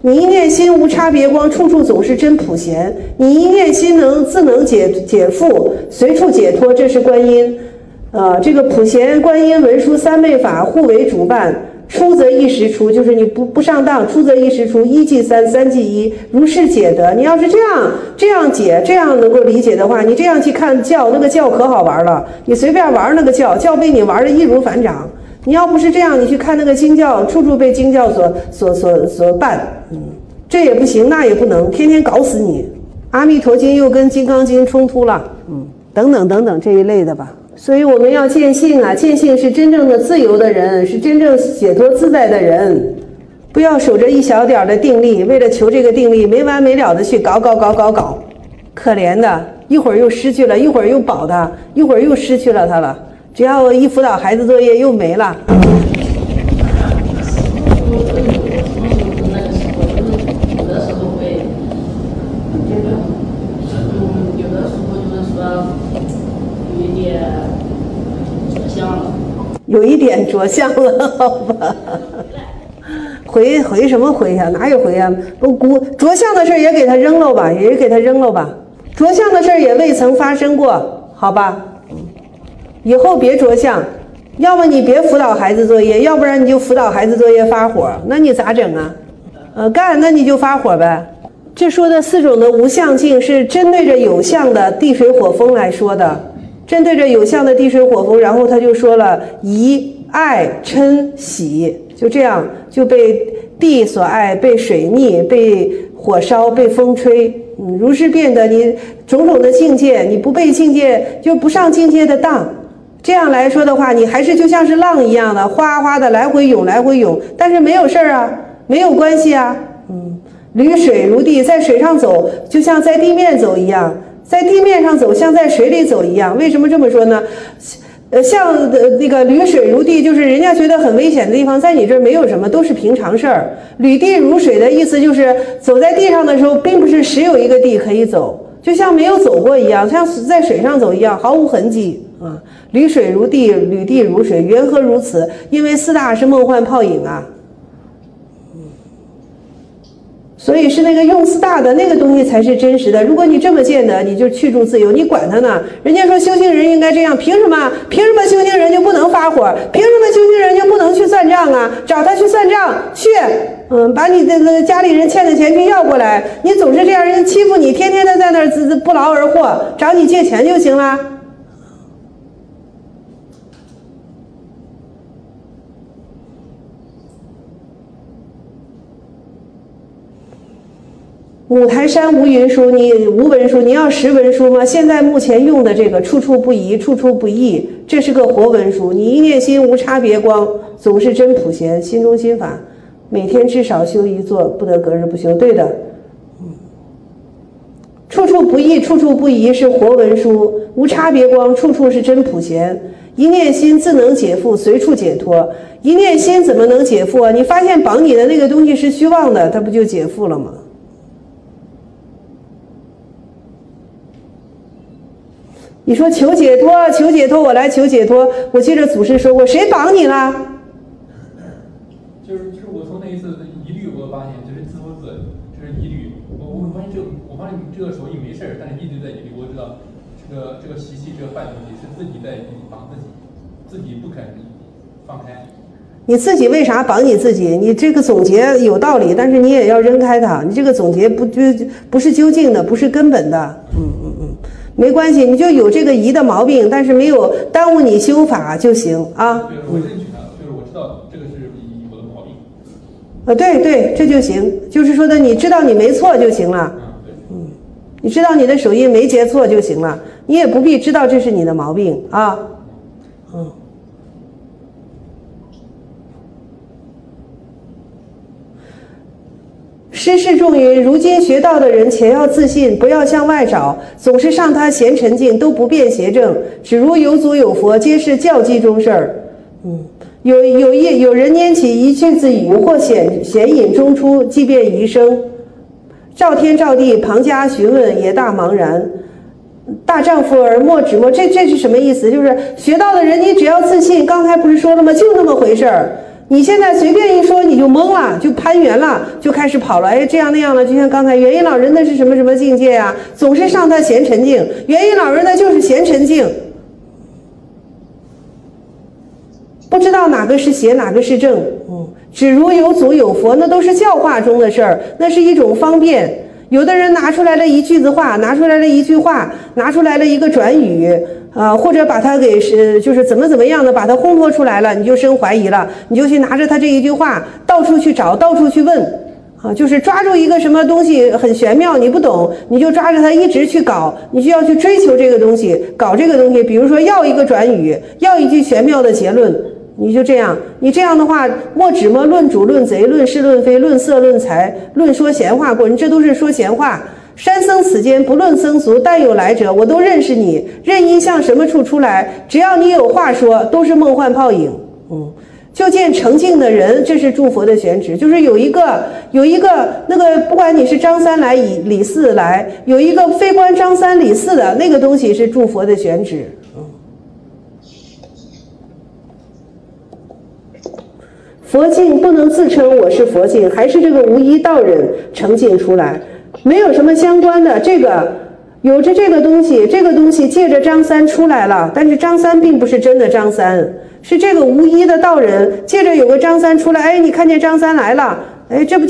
你一念心无差别光，处处总是真普贤。你一念心自能解缚，随处解脱，这是观音。这个普贤观音文殊三昧法互为主办，出则一时出，就是你不上当，出则一时出，一即三，三即一，如是解得。你要是这样解，这样能够理解的话，你这样去看教，那个教可好玩了，你随便玩那个教被你玩的易如反掌。你要不是这样，你去看那个经教，处处被经教所绊，这也不行，那也不能，天天搞死你。阿弥陀经又跟金刚经冲突了，等等等等这一类的吧。所以我们要见性啊，见性是真正的自由的人，是真正解脱自在的人，不要守着一小点的定力，为了求这个定力没完没了的去搞，可怜的，一会儿又失去了，一会儿又保他，一会儿又失去了他了。只要一辅导孩子作业又没了。有一点着相了，好吧？回什么回呀？哪有回呀？着相的事也给他扔了吧，着相的事也未曾发生过，好吧？以后别着相，要么你别辅导孩子作业，要不然你就辅导孩子作业发火，那你咋整啊？那你就发火呗。这说的4种的无相境是针对着有相的地水火风来说的，针对着有相的地水火风，然后他就说了疑、爱、嗔、喜，就这样就被地所爱，被水溺，被火烧，被风吹。如是变得你种种的境界，你不被境界就不上境界的当。这样来说的话，你还是就像是浪一样的哗哗的来回涌，但是没有事儿啊，没有关系啊。履水如地，在水上走就像在地面走一样，在地面上走像在水里走一样。为什么这么说呢？像那个履水如地，就是人家觉得很危险的地方，在你这儿没有什么，都是平常事儿。履地如水的意思就是走在地上的时候，并不是实有一个地可以走，就像没有走过一样，像在水上走一样，毫无痕迹啊。履水如地，履地如水，缘何如此？因为4大是梦幻泡影啊。所以是那个用4大的那个东西才是真实的。如果你这么见的，你就去住自由，你管他呢？人家说修行人应该这样，凭什么修行人就不能发火？凭什么修行人就不能去算账啊？找他去算账去，把你的家里人欠的钱去要过来。你总是这样，人欺负你，天天的在那儿不劳而获，找你借钱就行了。五台山无云书，你无文书，你要实文书吗？现在目前用的这个处处不移，处处不异，这是个活文书。你一念心无差别光，总是真普贤，心中心法，每天至少修1座，不得隔日不修。对的，处处不异，处处不移是活文书，无差别光，处处是真普贤。一念心自能解缚，随处解脱。一念心怎么能解缚啊？你发现绑你的那个东西是虚妄的，它不就解缚了吗？你说求解脱，我来求解脱。我记得祖师说过，谁绑你了？ 就是我从那一次的疑虑，我发现就是自说自，就是疑虑。我发现这个手艺没事儿，但是一直在疑虑。我知道这个习气，这个坏东西是自己在绑自己不肯放开。 你自己为啥绑你自己？你这个总结有道理，但是你也要扔开它。你这个总结不是究竟的，不是根本的。没关系，你就有这个疑的毛病，但是没有耽误你修法就行啊。 我认取它，就是我知道这个是我的毛病。 对，这就行。就是说的，你知道你没错就行了。你知道你的手印没结错就行了，你也不必知道这是你的毛病啊。师事众云：如今学道的人，且要自信，不要向外找，总是上他闲沉静，都不辨邪正，只如有祖有佛，皆是教基中事儿。有人拈起一句字语，或显隐中出，即便疑生。照天照地，旁家询问，也大茫然。大丈夫而莫指摸，这是什么意思？就是学道的人，你只要自信，刚才不是说了吗？就那么回事儿。 你现在随便一说你就懵了，就攀缘了，就开始跑了，哎，这样那样了。就像刚才元音老人的是什么什么境界呀？总是上他闲沉境，元音老人的就是闲沉境，不知道哪个是邪，哪个是正。只如有祖有佛，那都是教化中的事儿，那是一种方便。有的人拿出来了一句子话，拿出来了一句话，拿出来了一个转语，或者把它给就是怎么样的把它烘托出来了，你就生怀疑了，你就去拿着他这一句话到处去找，到处去问，就是抓住一个什么东西很玄妙，你不懂，你就抓着它一直去搞，你就要去追求这个东西，搞这个东西。比如说要一个转语，要一句玄妙的结论。你就这样，你这样的话，莫指么论主论贼论是论非论色论财论说闲话过，你这都是说闲话。山僧此间不论僧俗，但有来者，我都认识你，任因向什么处出来，只要你有话说，都是梦幻泡影。就见澄净的人，这是诸佛的选旨，就是有一个那个，不管你是张三来李四来，有一个非关张三李四的那个东西是诸佛的选旨。佛境不能自称我是佛境，还是这个无一道人呈现出来，没有什么相关的。这个有着这个东西，这个东西借着张三出来了，但是张三并不是真的张三，是这个无一的道人借着有个张三出来，哎，你看见张三来了，哎，这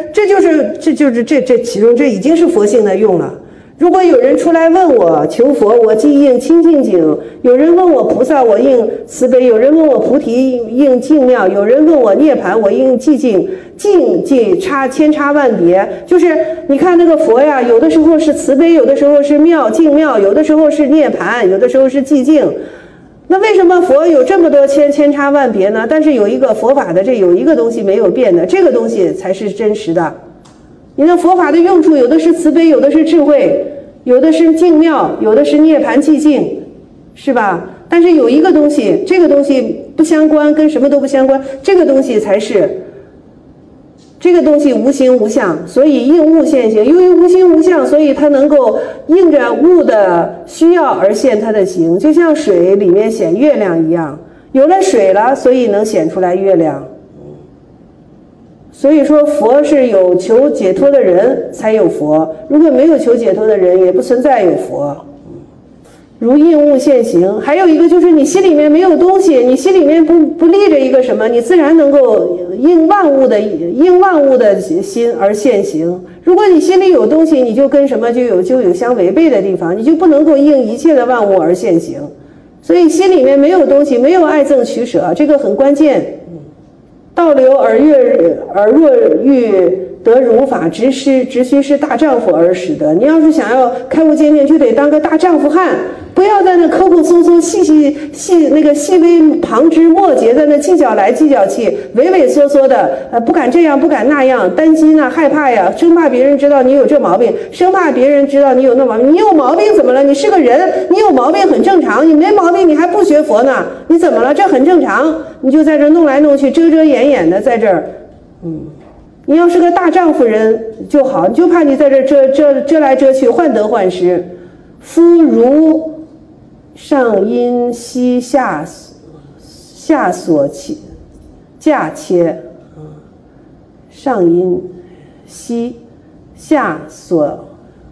其中这已经是佛性的用了。如果有人出来问我求佛，我即应清净境；有人问我菩萨，我应慈悲；有人问我菩提，应净妙；有人问我涅槃，我应寂静。境界千差万别，就是你看那个佛呀，有的时候是慈悲，有的时候是妙净妙，有的时候是涅槃，有的时候是寂静。那为什么佛有这么多千差万别呢？但是有一个佛法的，这有一个东西没有变的，这个东西才是真实的。你的佛法的用处，有的是慈悲，有的是智慧，有的是净妙，有的是涅槃寂静，是吧？但是有一个东西，这个东西不相关，跟什么都不相关，这个东西才是，这个东西无形无相，所以应物现形。由于无形无相，所以它能够应着物的需要而现它的形，就像水里面显月亮一样，有了水了，所以能显出来月亮。所以说佛是有求解脱的人才有佛，如果没有求解脱的人，也不存在有佛。如应物现形。还有一个就是你心里面没有东西，你心里面不立着一个什么，你自然能够应万物的心而现形。如果你心里有东西，你就跟什么就有相违背的地方，你就不能够应一切的万物而现形。所以心里面没有东西，没有爱憎取舍，这个很关键。道流而若欲得如法，直须是大丈夫而使得。你要是想要开悟见面，就得当个大丈夫汉，不要在那抠抠搜搜、细微旁枝末节，在那计较来计较去，畏畏缩缩的，不敢这样，不敢那样，担心啊，害怕呀，生怕别人知道你有这毛病，生怕别人知道你有那毛病。你有毛病怎么了？你是个人，你有毛病很正常。你没毛病，你还不学佛呢？你怎么了？这很正常。你就在这弄来弄去，遮遮掩掩的，在这儿，你要是个大丈夫人就好，你就怕你在这遮来遮去，患得患失。夫如上阴膝下所架切，上阴膝下所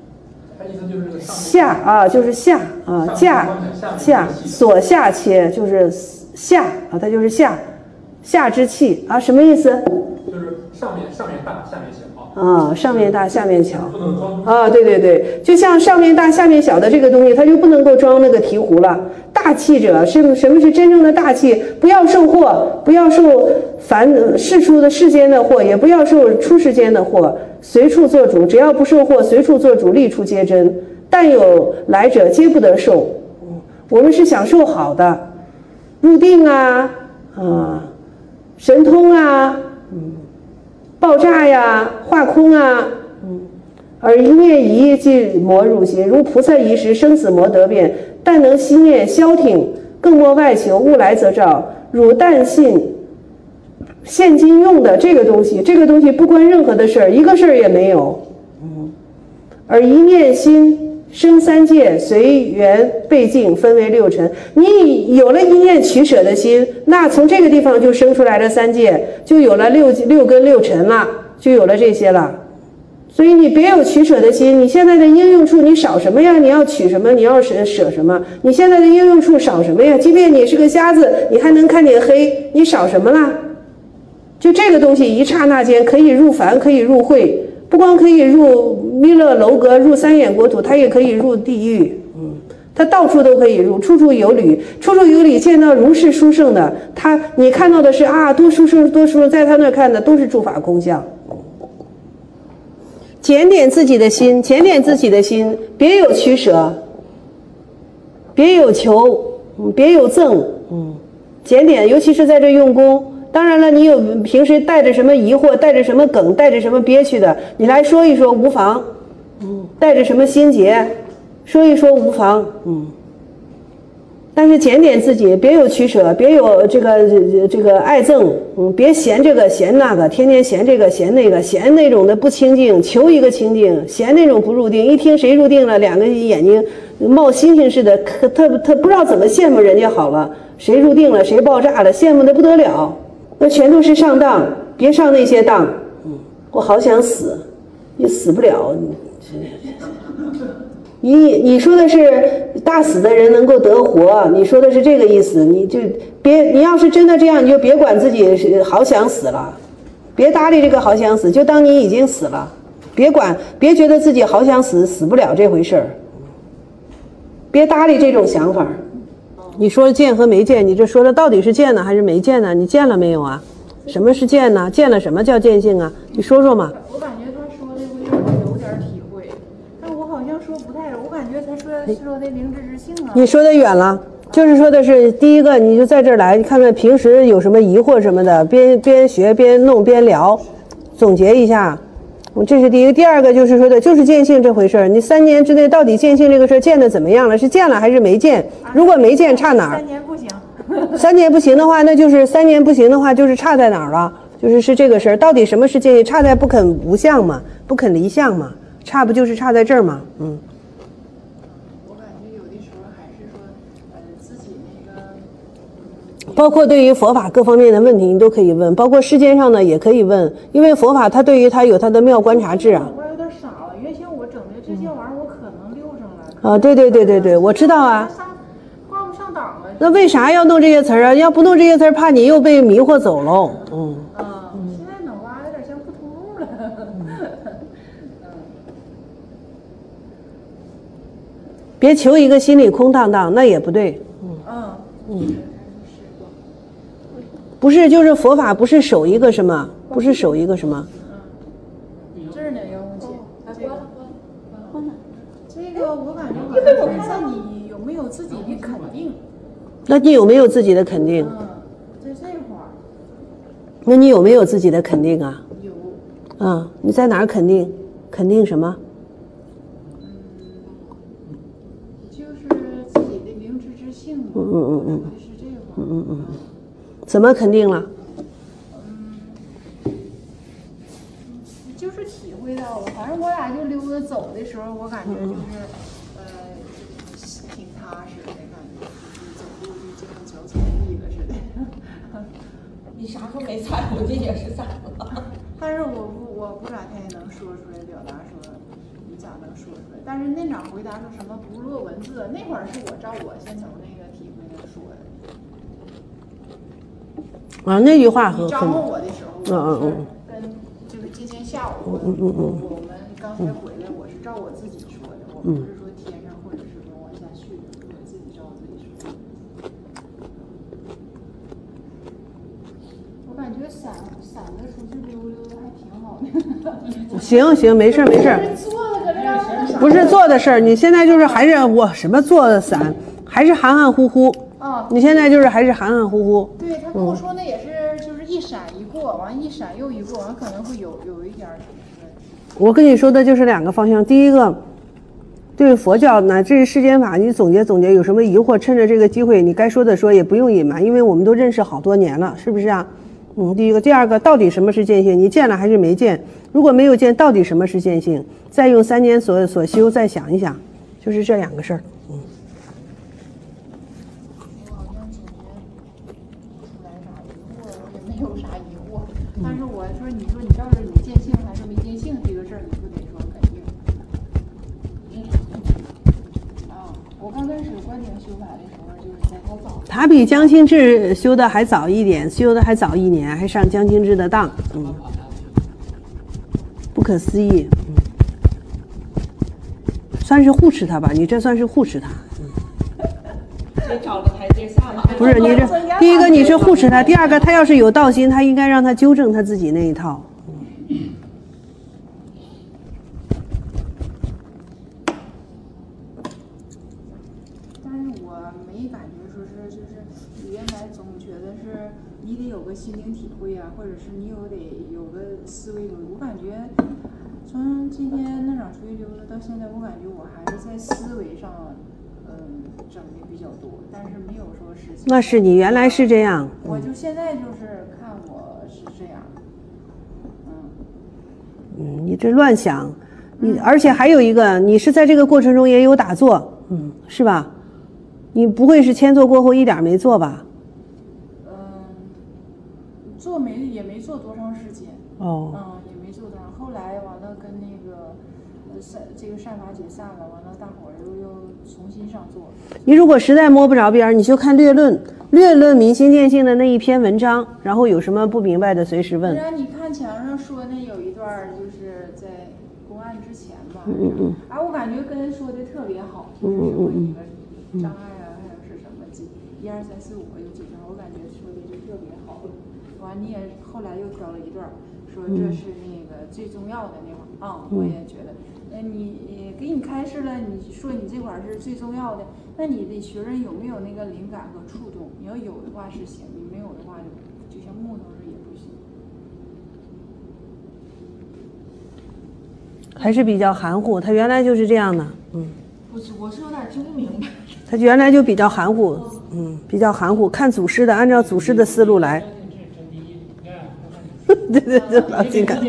下啊，就是下啊，架所下切就是下啊，它就是下之气啊，什么意思？ 就是上面大，下面小。 啊，上面大下面小啊，对，就像上面大下面小的这个东西，它就不能够装那个醍醐了。大气者什么是真正的大气？不要受惑，不要受世间的祸，也不要受出世间的祸，随处做主，只要不受祸，随处做主，立处皆真。但有来者皆不得受。我们是享受好的，入定啊，神通啊，爆炸呀，化空啊，而一念一即魔入心，如菩萨一时生死魔得变，但能息念消停，更莫外求，物来则照。汝但信现今用的这个东西不关任何的事儿，一个事儿也没有。而一念心生三界，随缘背境，分为六尘。你有了一念取舍的心，那从这个地方就生出来了三界，就有了六根六尘了，就有了这些了。所以你别有取舍的心，你现在的应用处你少什么呀？你要取什么？你要舍什么？你现在的应用处少什么呀？即便你是个瞎子，你还能看见黑，你少什么了？就这个东西，一刹那间可以入凡，可以入会，不光可以入弥勒楼阁，入三眼国土，它也可以入地狱。它到处都可以入，处处有理，处处有理。见到如是殊胜的，你看到的是啊，多殊胜，多殊胜，在他那看的都是诸法空相。检点自己的心，检点自己的心，别有取舍，别有求，别有憎，检点，尤其是在这用功。当然了，你有平时带着什么疑惑，带着什么梗，带着什么憋屈的，你来说一说无妨，带着什么心结，说一说无妨，但是检点自己，别有取舍，别有这个爱憎，别嫌这个嫌那个，天天嫌这个嫌那个，嫌那种的不清净，求一个清净，嫌那种不入定。一听谁入定了，两个眼睛冒星星似的，他不知道怎么羡慕人家好了，谁入定了，谁爆炸了，羡慕的不得了。那全都是上当，别上那些当。我好想死，也死不了。你说的是大死的人能够得活，你说的是这个意思，你就别，你要是真的这样，你就别管自己是好想死了，别搭理这个好想死，就当你已经死了，别管，别觉得自己好想死，死不了这回事儿，别搭理这种想法。你说见和没见，你这说的到底是见呢还是没见呢？你见了没有啊？什么是见呢？见了什么叫见性啊？你说说嘛。 我感觉他说的我有点体会，但我好像说不太，我感觉他说的灵智之性啊。 你说的远了，就是说的是第一个，你就在这儿来看看平时有什么疑惑什么的，边学边弄边聊，总结一下。这是第一个。第二个就是说的，就是见性这回事儿。你3年之内到底见性这个事儿见的怎么样了？是见了还是没见？如果没见，差哪儿？3 年不行。 3年不行的话，那就是3年不行的话，就是差在哪儿了？是这个事儿。到底什么是见性？差在不肯无相嘛，不肯离相嘛，差不就是差在这儿嘛？ 我感觉有的时候还是说，自己那个。 包括对于佛法各方面的问题，你都可以问，包括世间上呢也可以问，因为佛法它对于它有它的妙观察智啊。 我有点傻了，原先我整的这些玩意儿，我可能溜上来。 啊，对，我知道啊。 挂不上档了。 那为啥要弄这些词儿啊？要不弄这些词儿，怕你又被迷惑走喽。 现在脑瓜有点像不通路了。 别求一个心里空荡荡，那也不对。不是，就是佛法不是守一个什么，不是守一个什么。 这是哪个问题？这个我感觉好像是在你有没有自己的肯定。 那你有没有自己的肯定？ 在这块儿。 那你有没有自己的肯定啊？ 有。 你在哪儿肯定？肯定什么？ 就是自己的灵智之性。是这块儿。 怎么肯定了？ 就是体会到了，反正我俩就溜达走的时候，我感觉就是挺踏实的感觉，走路就像脚踩地了似的。 你啥时候没踩过地也是咋了？ 但是我不咋太能说出来，表达说你咋能说出来？但是那场回答说什么不落文字，那会儿是我照我先从那个体会那说的。 那句话很。 你招呼我的时候，跟就是今天下午，我们刚才回来，我是照我自己说的，我不是说天上或者是说往下去的，我自己照我自己说。我感觉散着出去溜溜还挺好的。 行，没事。不是做的事儿，你现在就是还是我什么做的散，还是含含糊糊。你现在就是还是含含糊糊。 对，他跟我说那也是，就是一闪一过，完一闪又一过，完可能会有一点。 我跟你说的就是2个方向，第一个，对佛教乃至于世间法，你总结总结，有什么疑惑，趁着这个机会，你该说的说，也不用隐瞒，因为我们都认识好多年了，是不是啊？第一个，第二个，到底什么是见性？你见了还是没见？如果没有见，到底什么是见性？再用3年所修再想一想， 就是这2个事儿。 我好像总结不出来啥疑惑，我也没有啥疑惑。但是我说，你说你到底有见性还是没见性这个事儿，你不得说肯定。我刚开始观点修法的时候，就是在好早。 他比江清志修的还早一点，修的还早1年，还上江清志的当，不可思议，算是护持他吧，你这算是护持他。 这找个台阶下了。 不是你这，第一个你是护持他，第二个他要是有道心，他应该让他纠正他自己那一套。 但是我没感觉说是就是你原来总觉得是你得有个心灵体会啊，或者是你得有个思维流。我感觉从今天那场出去溜达到现在，我感觉我还是在思维上整的比较多，但是没有说实际。 那是你原来是这样。 我就现在就是看我是这样。 你这乱想，你而且还有一个，你是在这个过程中也有打坐，是吧？你不会是签坐过后一点没做吧？ 做也没做多长时间。也没做多长。后来完了跟那个这个善法解散了，完了大伙儿又重新上座。 你如果实在摸不着边儿，你就看略论明心见性的那一篇文章，然后有什么不明白的随时问。 不然你看墙上说那有一段就是在公案之前吧，我感觉跟人说的特别好，就是说一个障碍啊，还有是什么1、2、3、4、5有几条，我感觉说的就特别好。完你也后来又挑了一段，说这是那个最重要的那块我也觉得，你给你开示了，你说你这块是最重要的，那你的学生有没有那个灵感和触动？你要有的话是行，你没有的话就像木头似的也不行。 还是比较含糊，他原来就是这样的， 我是有点听不明白。 他原来就比较含糊，比较含糊，看祖师的，按照祖师的思路来。对，老金看。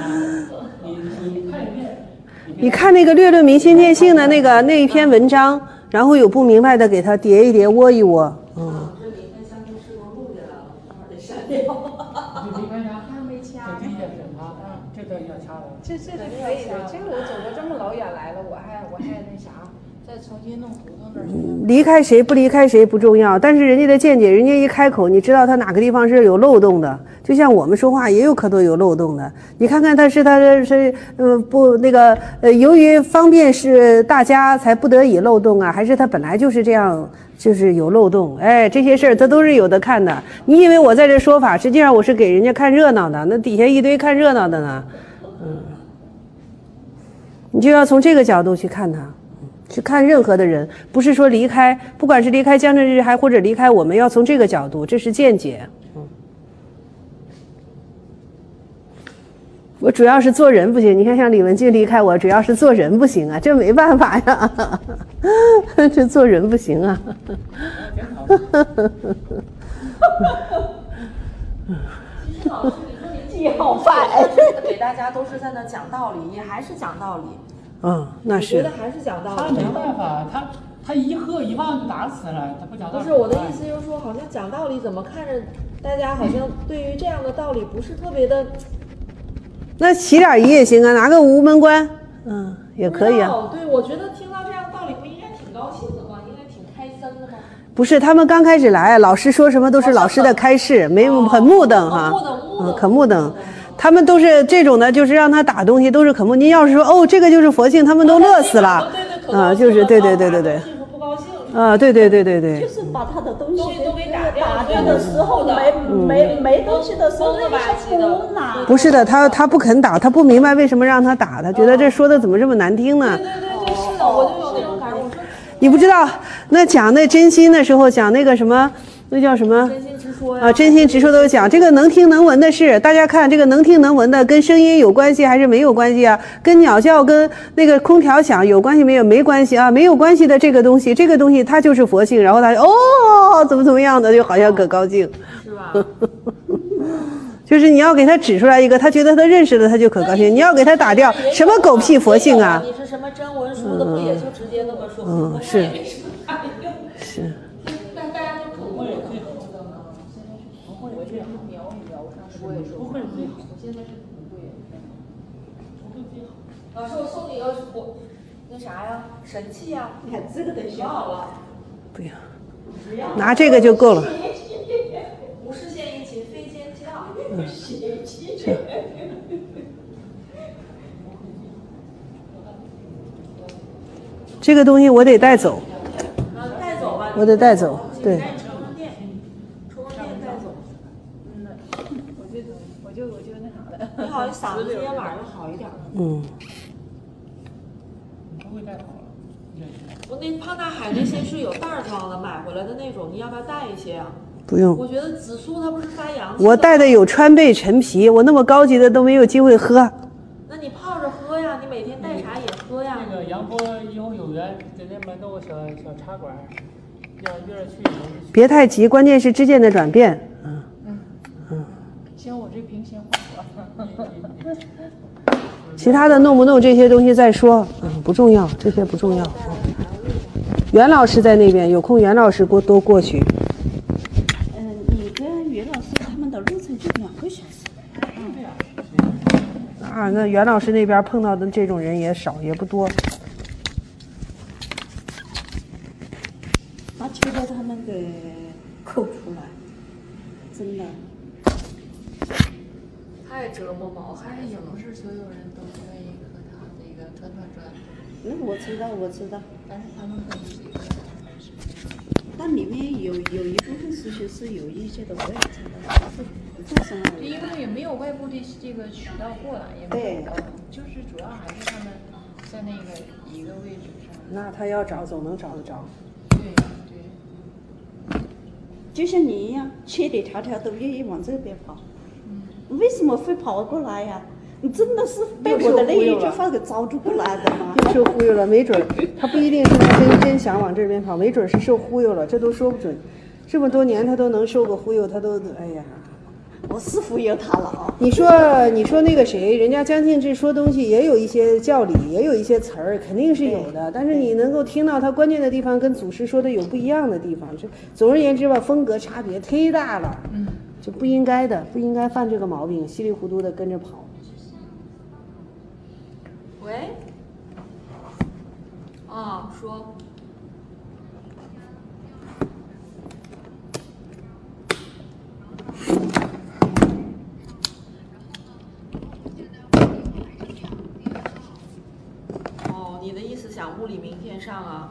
你看那个略论明心见性的那一篇文章，然后有不明白的给他叠一叠，窝一窝， 这里跟相公师傅录去了，得删掉。 你看啥？还没掐呢。 这个要掐了。 这可以的，这个我走过这么老远来了，我还那啥，再重新弄胡同那儿。 离开谁不离开谁不重要，但是人家的见解，人家一开口，你知道他哪个地方是有漏洞的。就像我们说话也有可能有漏洞的，你看看他是不那个由于方便是大家才不得已漏洞啊，还是他本来就是这样，就是有漏洞？这些事儿他都是有的看的。你以为我在这说法，实际上我是给人家看热闹的，那底下一堆看热闹的呢，你就要从这个角度去看他。去看任何的人，不是说离开，不管是离开江浙日还或者离开我们，要从这个角度，这是见解。我主要是做人不行，你看像李文俊离开我，主要是做人不行啊，这没办法呀，这做人不行啊。 其实老师，你说您记好快，给大家都是在那讲道理，你还是讲道理。 那是。 我觉得还是讲道理。 他没办法，他一喝一忘就打死了，他不讲道理。 不是我的意思，就是说，好像讲道理怎么看着大家好像对于这样的道理不是特别的。 那起点仪也行啊，拿个无门关，也可以啊。 对，我觉得听到这样的道理不应该挺高兴的吗？应该挺开心的吗？ 不是，他们刚开始来，老师说什么都是老师的开示，没很木等哈，可木等。他们都是这种的，就是让他打东西都是可木。您要是说这个就是佛性，他们都乐死了。就是对。对。 就是把他的东西都给打掉的时候，没东西的时候，那是空呐。 不是的，他不肯打，他不明白为什么让他打，他觉得这说的怎么这么难听呢？ 对，是的，我就有那种感觉。我说你不知道，那讲那真心的时候，讲那个什么。那叫什么？ 真心直说呀！ 真心直说都讲这个能听能闻的事，大家看这个能听能闻的跟声音有关系还是没有关系啊？跟鸟叫跟那个空调响有关系没有？没关系啊，没有关系的这个东西它就是佛性，然后他怎么样的，就好像可高兴， 是吧？ 就是你要给他指出来一个，他觉得他认识的他就可高兴，你要给他打掉什么狗屁佛性啊？ 你是什么么征文书的，不也就直接那么说，不是也没什么大用。 是。 但大家都不会最好的嘛， 现在是不会，这样瞄一瞄上说一说， 不会最好， 现在是不会。 不会最好。老师，我送你个那啥呀，神器呀。 你看这个东西好了。 不要。拿这个就够了。 无事献殷勤，非奸即盗。 是。这个东西我得带走。 带走吧。 我得带走，对。 充充电带走。 我就那啥了。 你好，嗓子今天晚上好一点。 不会带好了。 我那胖大海那些是有袋装的，买回来的那种，你要不要带一些啊？ 不用。 我觉得紫苏它不是发阳气。 我带的有川贝陈皮，我那么高级的都没有机会喝。 那你泡着喝呀，你每天带茶也喝呀。 那个杨波以后有缘在那边弄个小茶馆，让月儿去以后。 别太急，关键是支箭的转变。 行，我这瓶先换了。 其他的弄不弄这些东西再说，不重要，这些不重要。袁老师在那边，有空袁老师多过去。 你跟袁老师他们的路程就2个小时。 那袁老师那边碰到的这种人也少，也不多。 把秋刀他们给扣出来，真的。 太折磨毛孩子了。 不是所有人都愿意和他那个转。 那我知道。 但是他们可以这个。 但里面有一部分师兄是有一些的外资的， 因为也没有外部的这个渠道过来，也没有，就是主要还是他们在那个一个位置上。 那他要找总能找得着。 对。 就像你一样，千里迢迢都愿意往这边跑，为什么会跑过来呀？你真的是被我的那一句话给招住过来的吗？ 又受忽悠了，没准他不一定是他真想往这边跑，没准是受忽悠了，这都说不准。这么多年他都能受个忽悠，他都哎呀， 我是忽悠他了啊！ 你说那个谁，人家江庆志说东西也有一些教理，也有一些词儿，肯定是有的。但是你能够听到他关键的地方跟祖师说的有不一样的地方，就总而言之吧，风格差别忒大了，就不应该犯这个毛病，稀里糊涂的跟着跑。 喂，说。你的意思想物理明天上啊？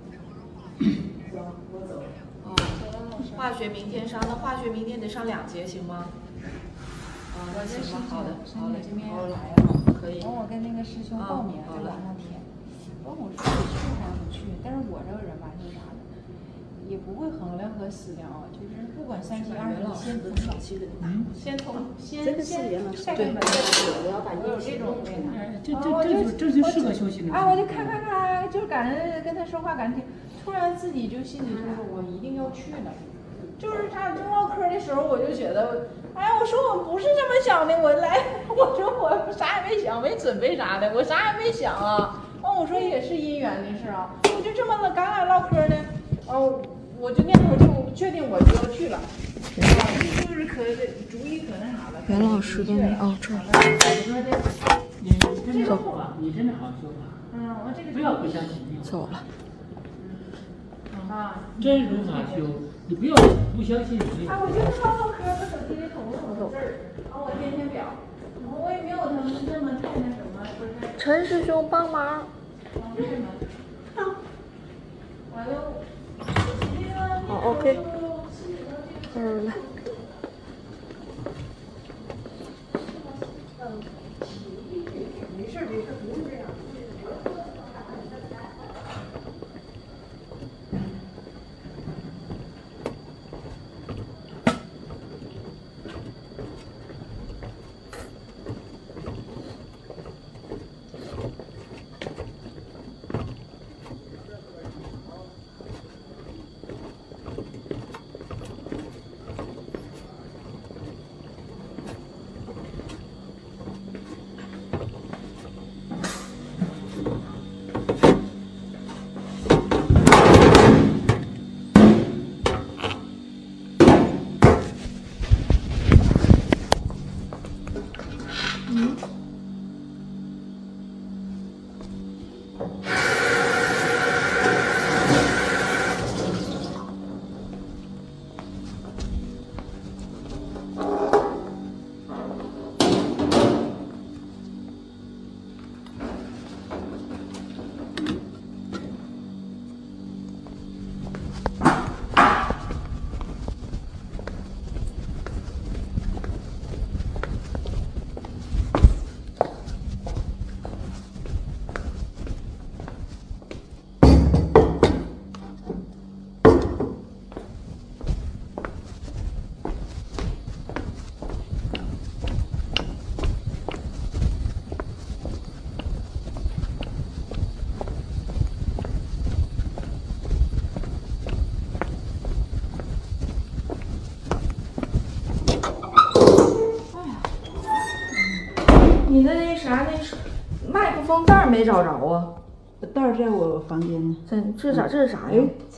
化学明天上，那化学明天得上2节行吗？那行吧，好的， 这边要来可以。 我跟那个师兄报名在网上填，问我说我去还是不去？但是我这个人吧，就是啥呢，也不会衡量和思量，就是不管3期2期，先从这个是袁老师对， 我要把有这种这就适合休息的。 我就看，就是感觉跟他说话，感觉突然自己就心里就是我一定要去了。就是他中奥科的时候，我就觉得，我说我不是这么想的，我说我啥也没想，没准备啥的，我啥也没想啊。我说也是姻缘的事啊，我就这么刚刚唠嗑呢，我就那会儿就确定我就要去了，就是主意可那啥了。 袁老师都没这儿。 你走吧，你真的好说法。 我这个不要不相信。 走了。 真如法修，你不要不相信你。 我就唠嗑，我手机里捅字儿，我填填表，我也没有他们这么太那什么，不是。 陈师兄帮忙。 完了。 好 ，OK。来。 没事，不用这样。 你那啥那麦克风袋没找着啊？ 袋在我房间呢。 这是啥呀？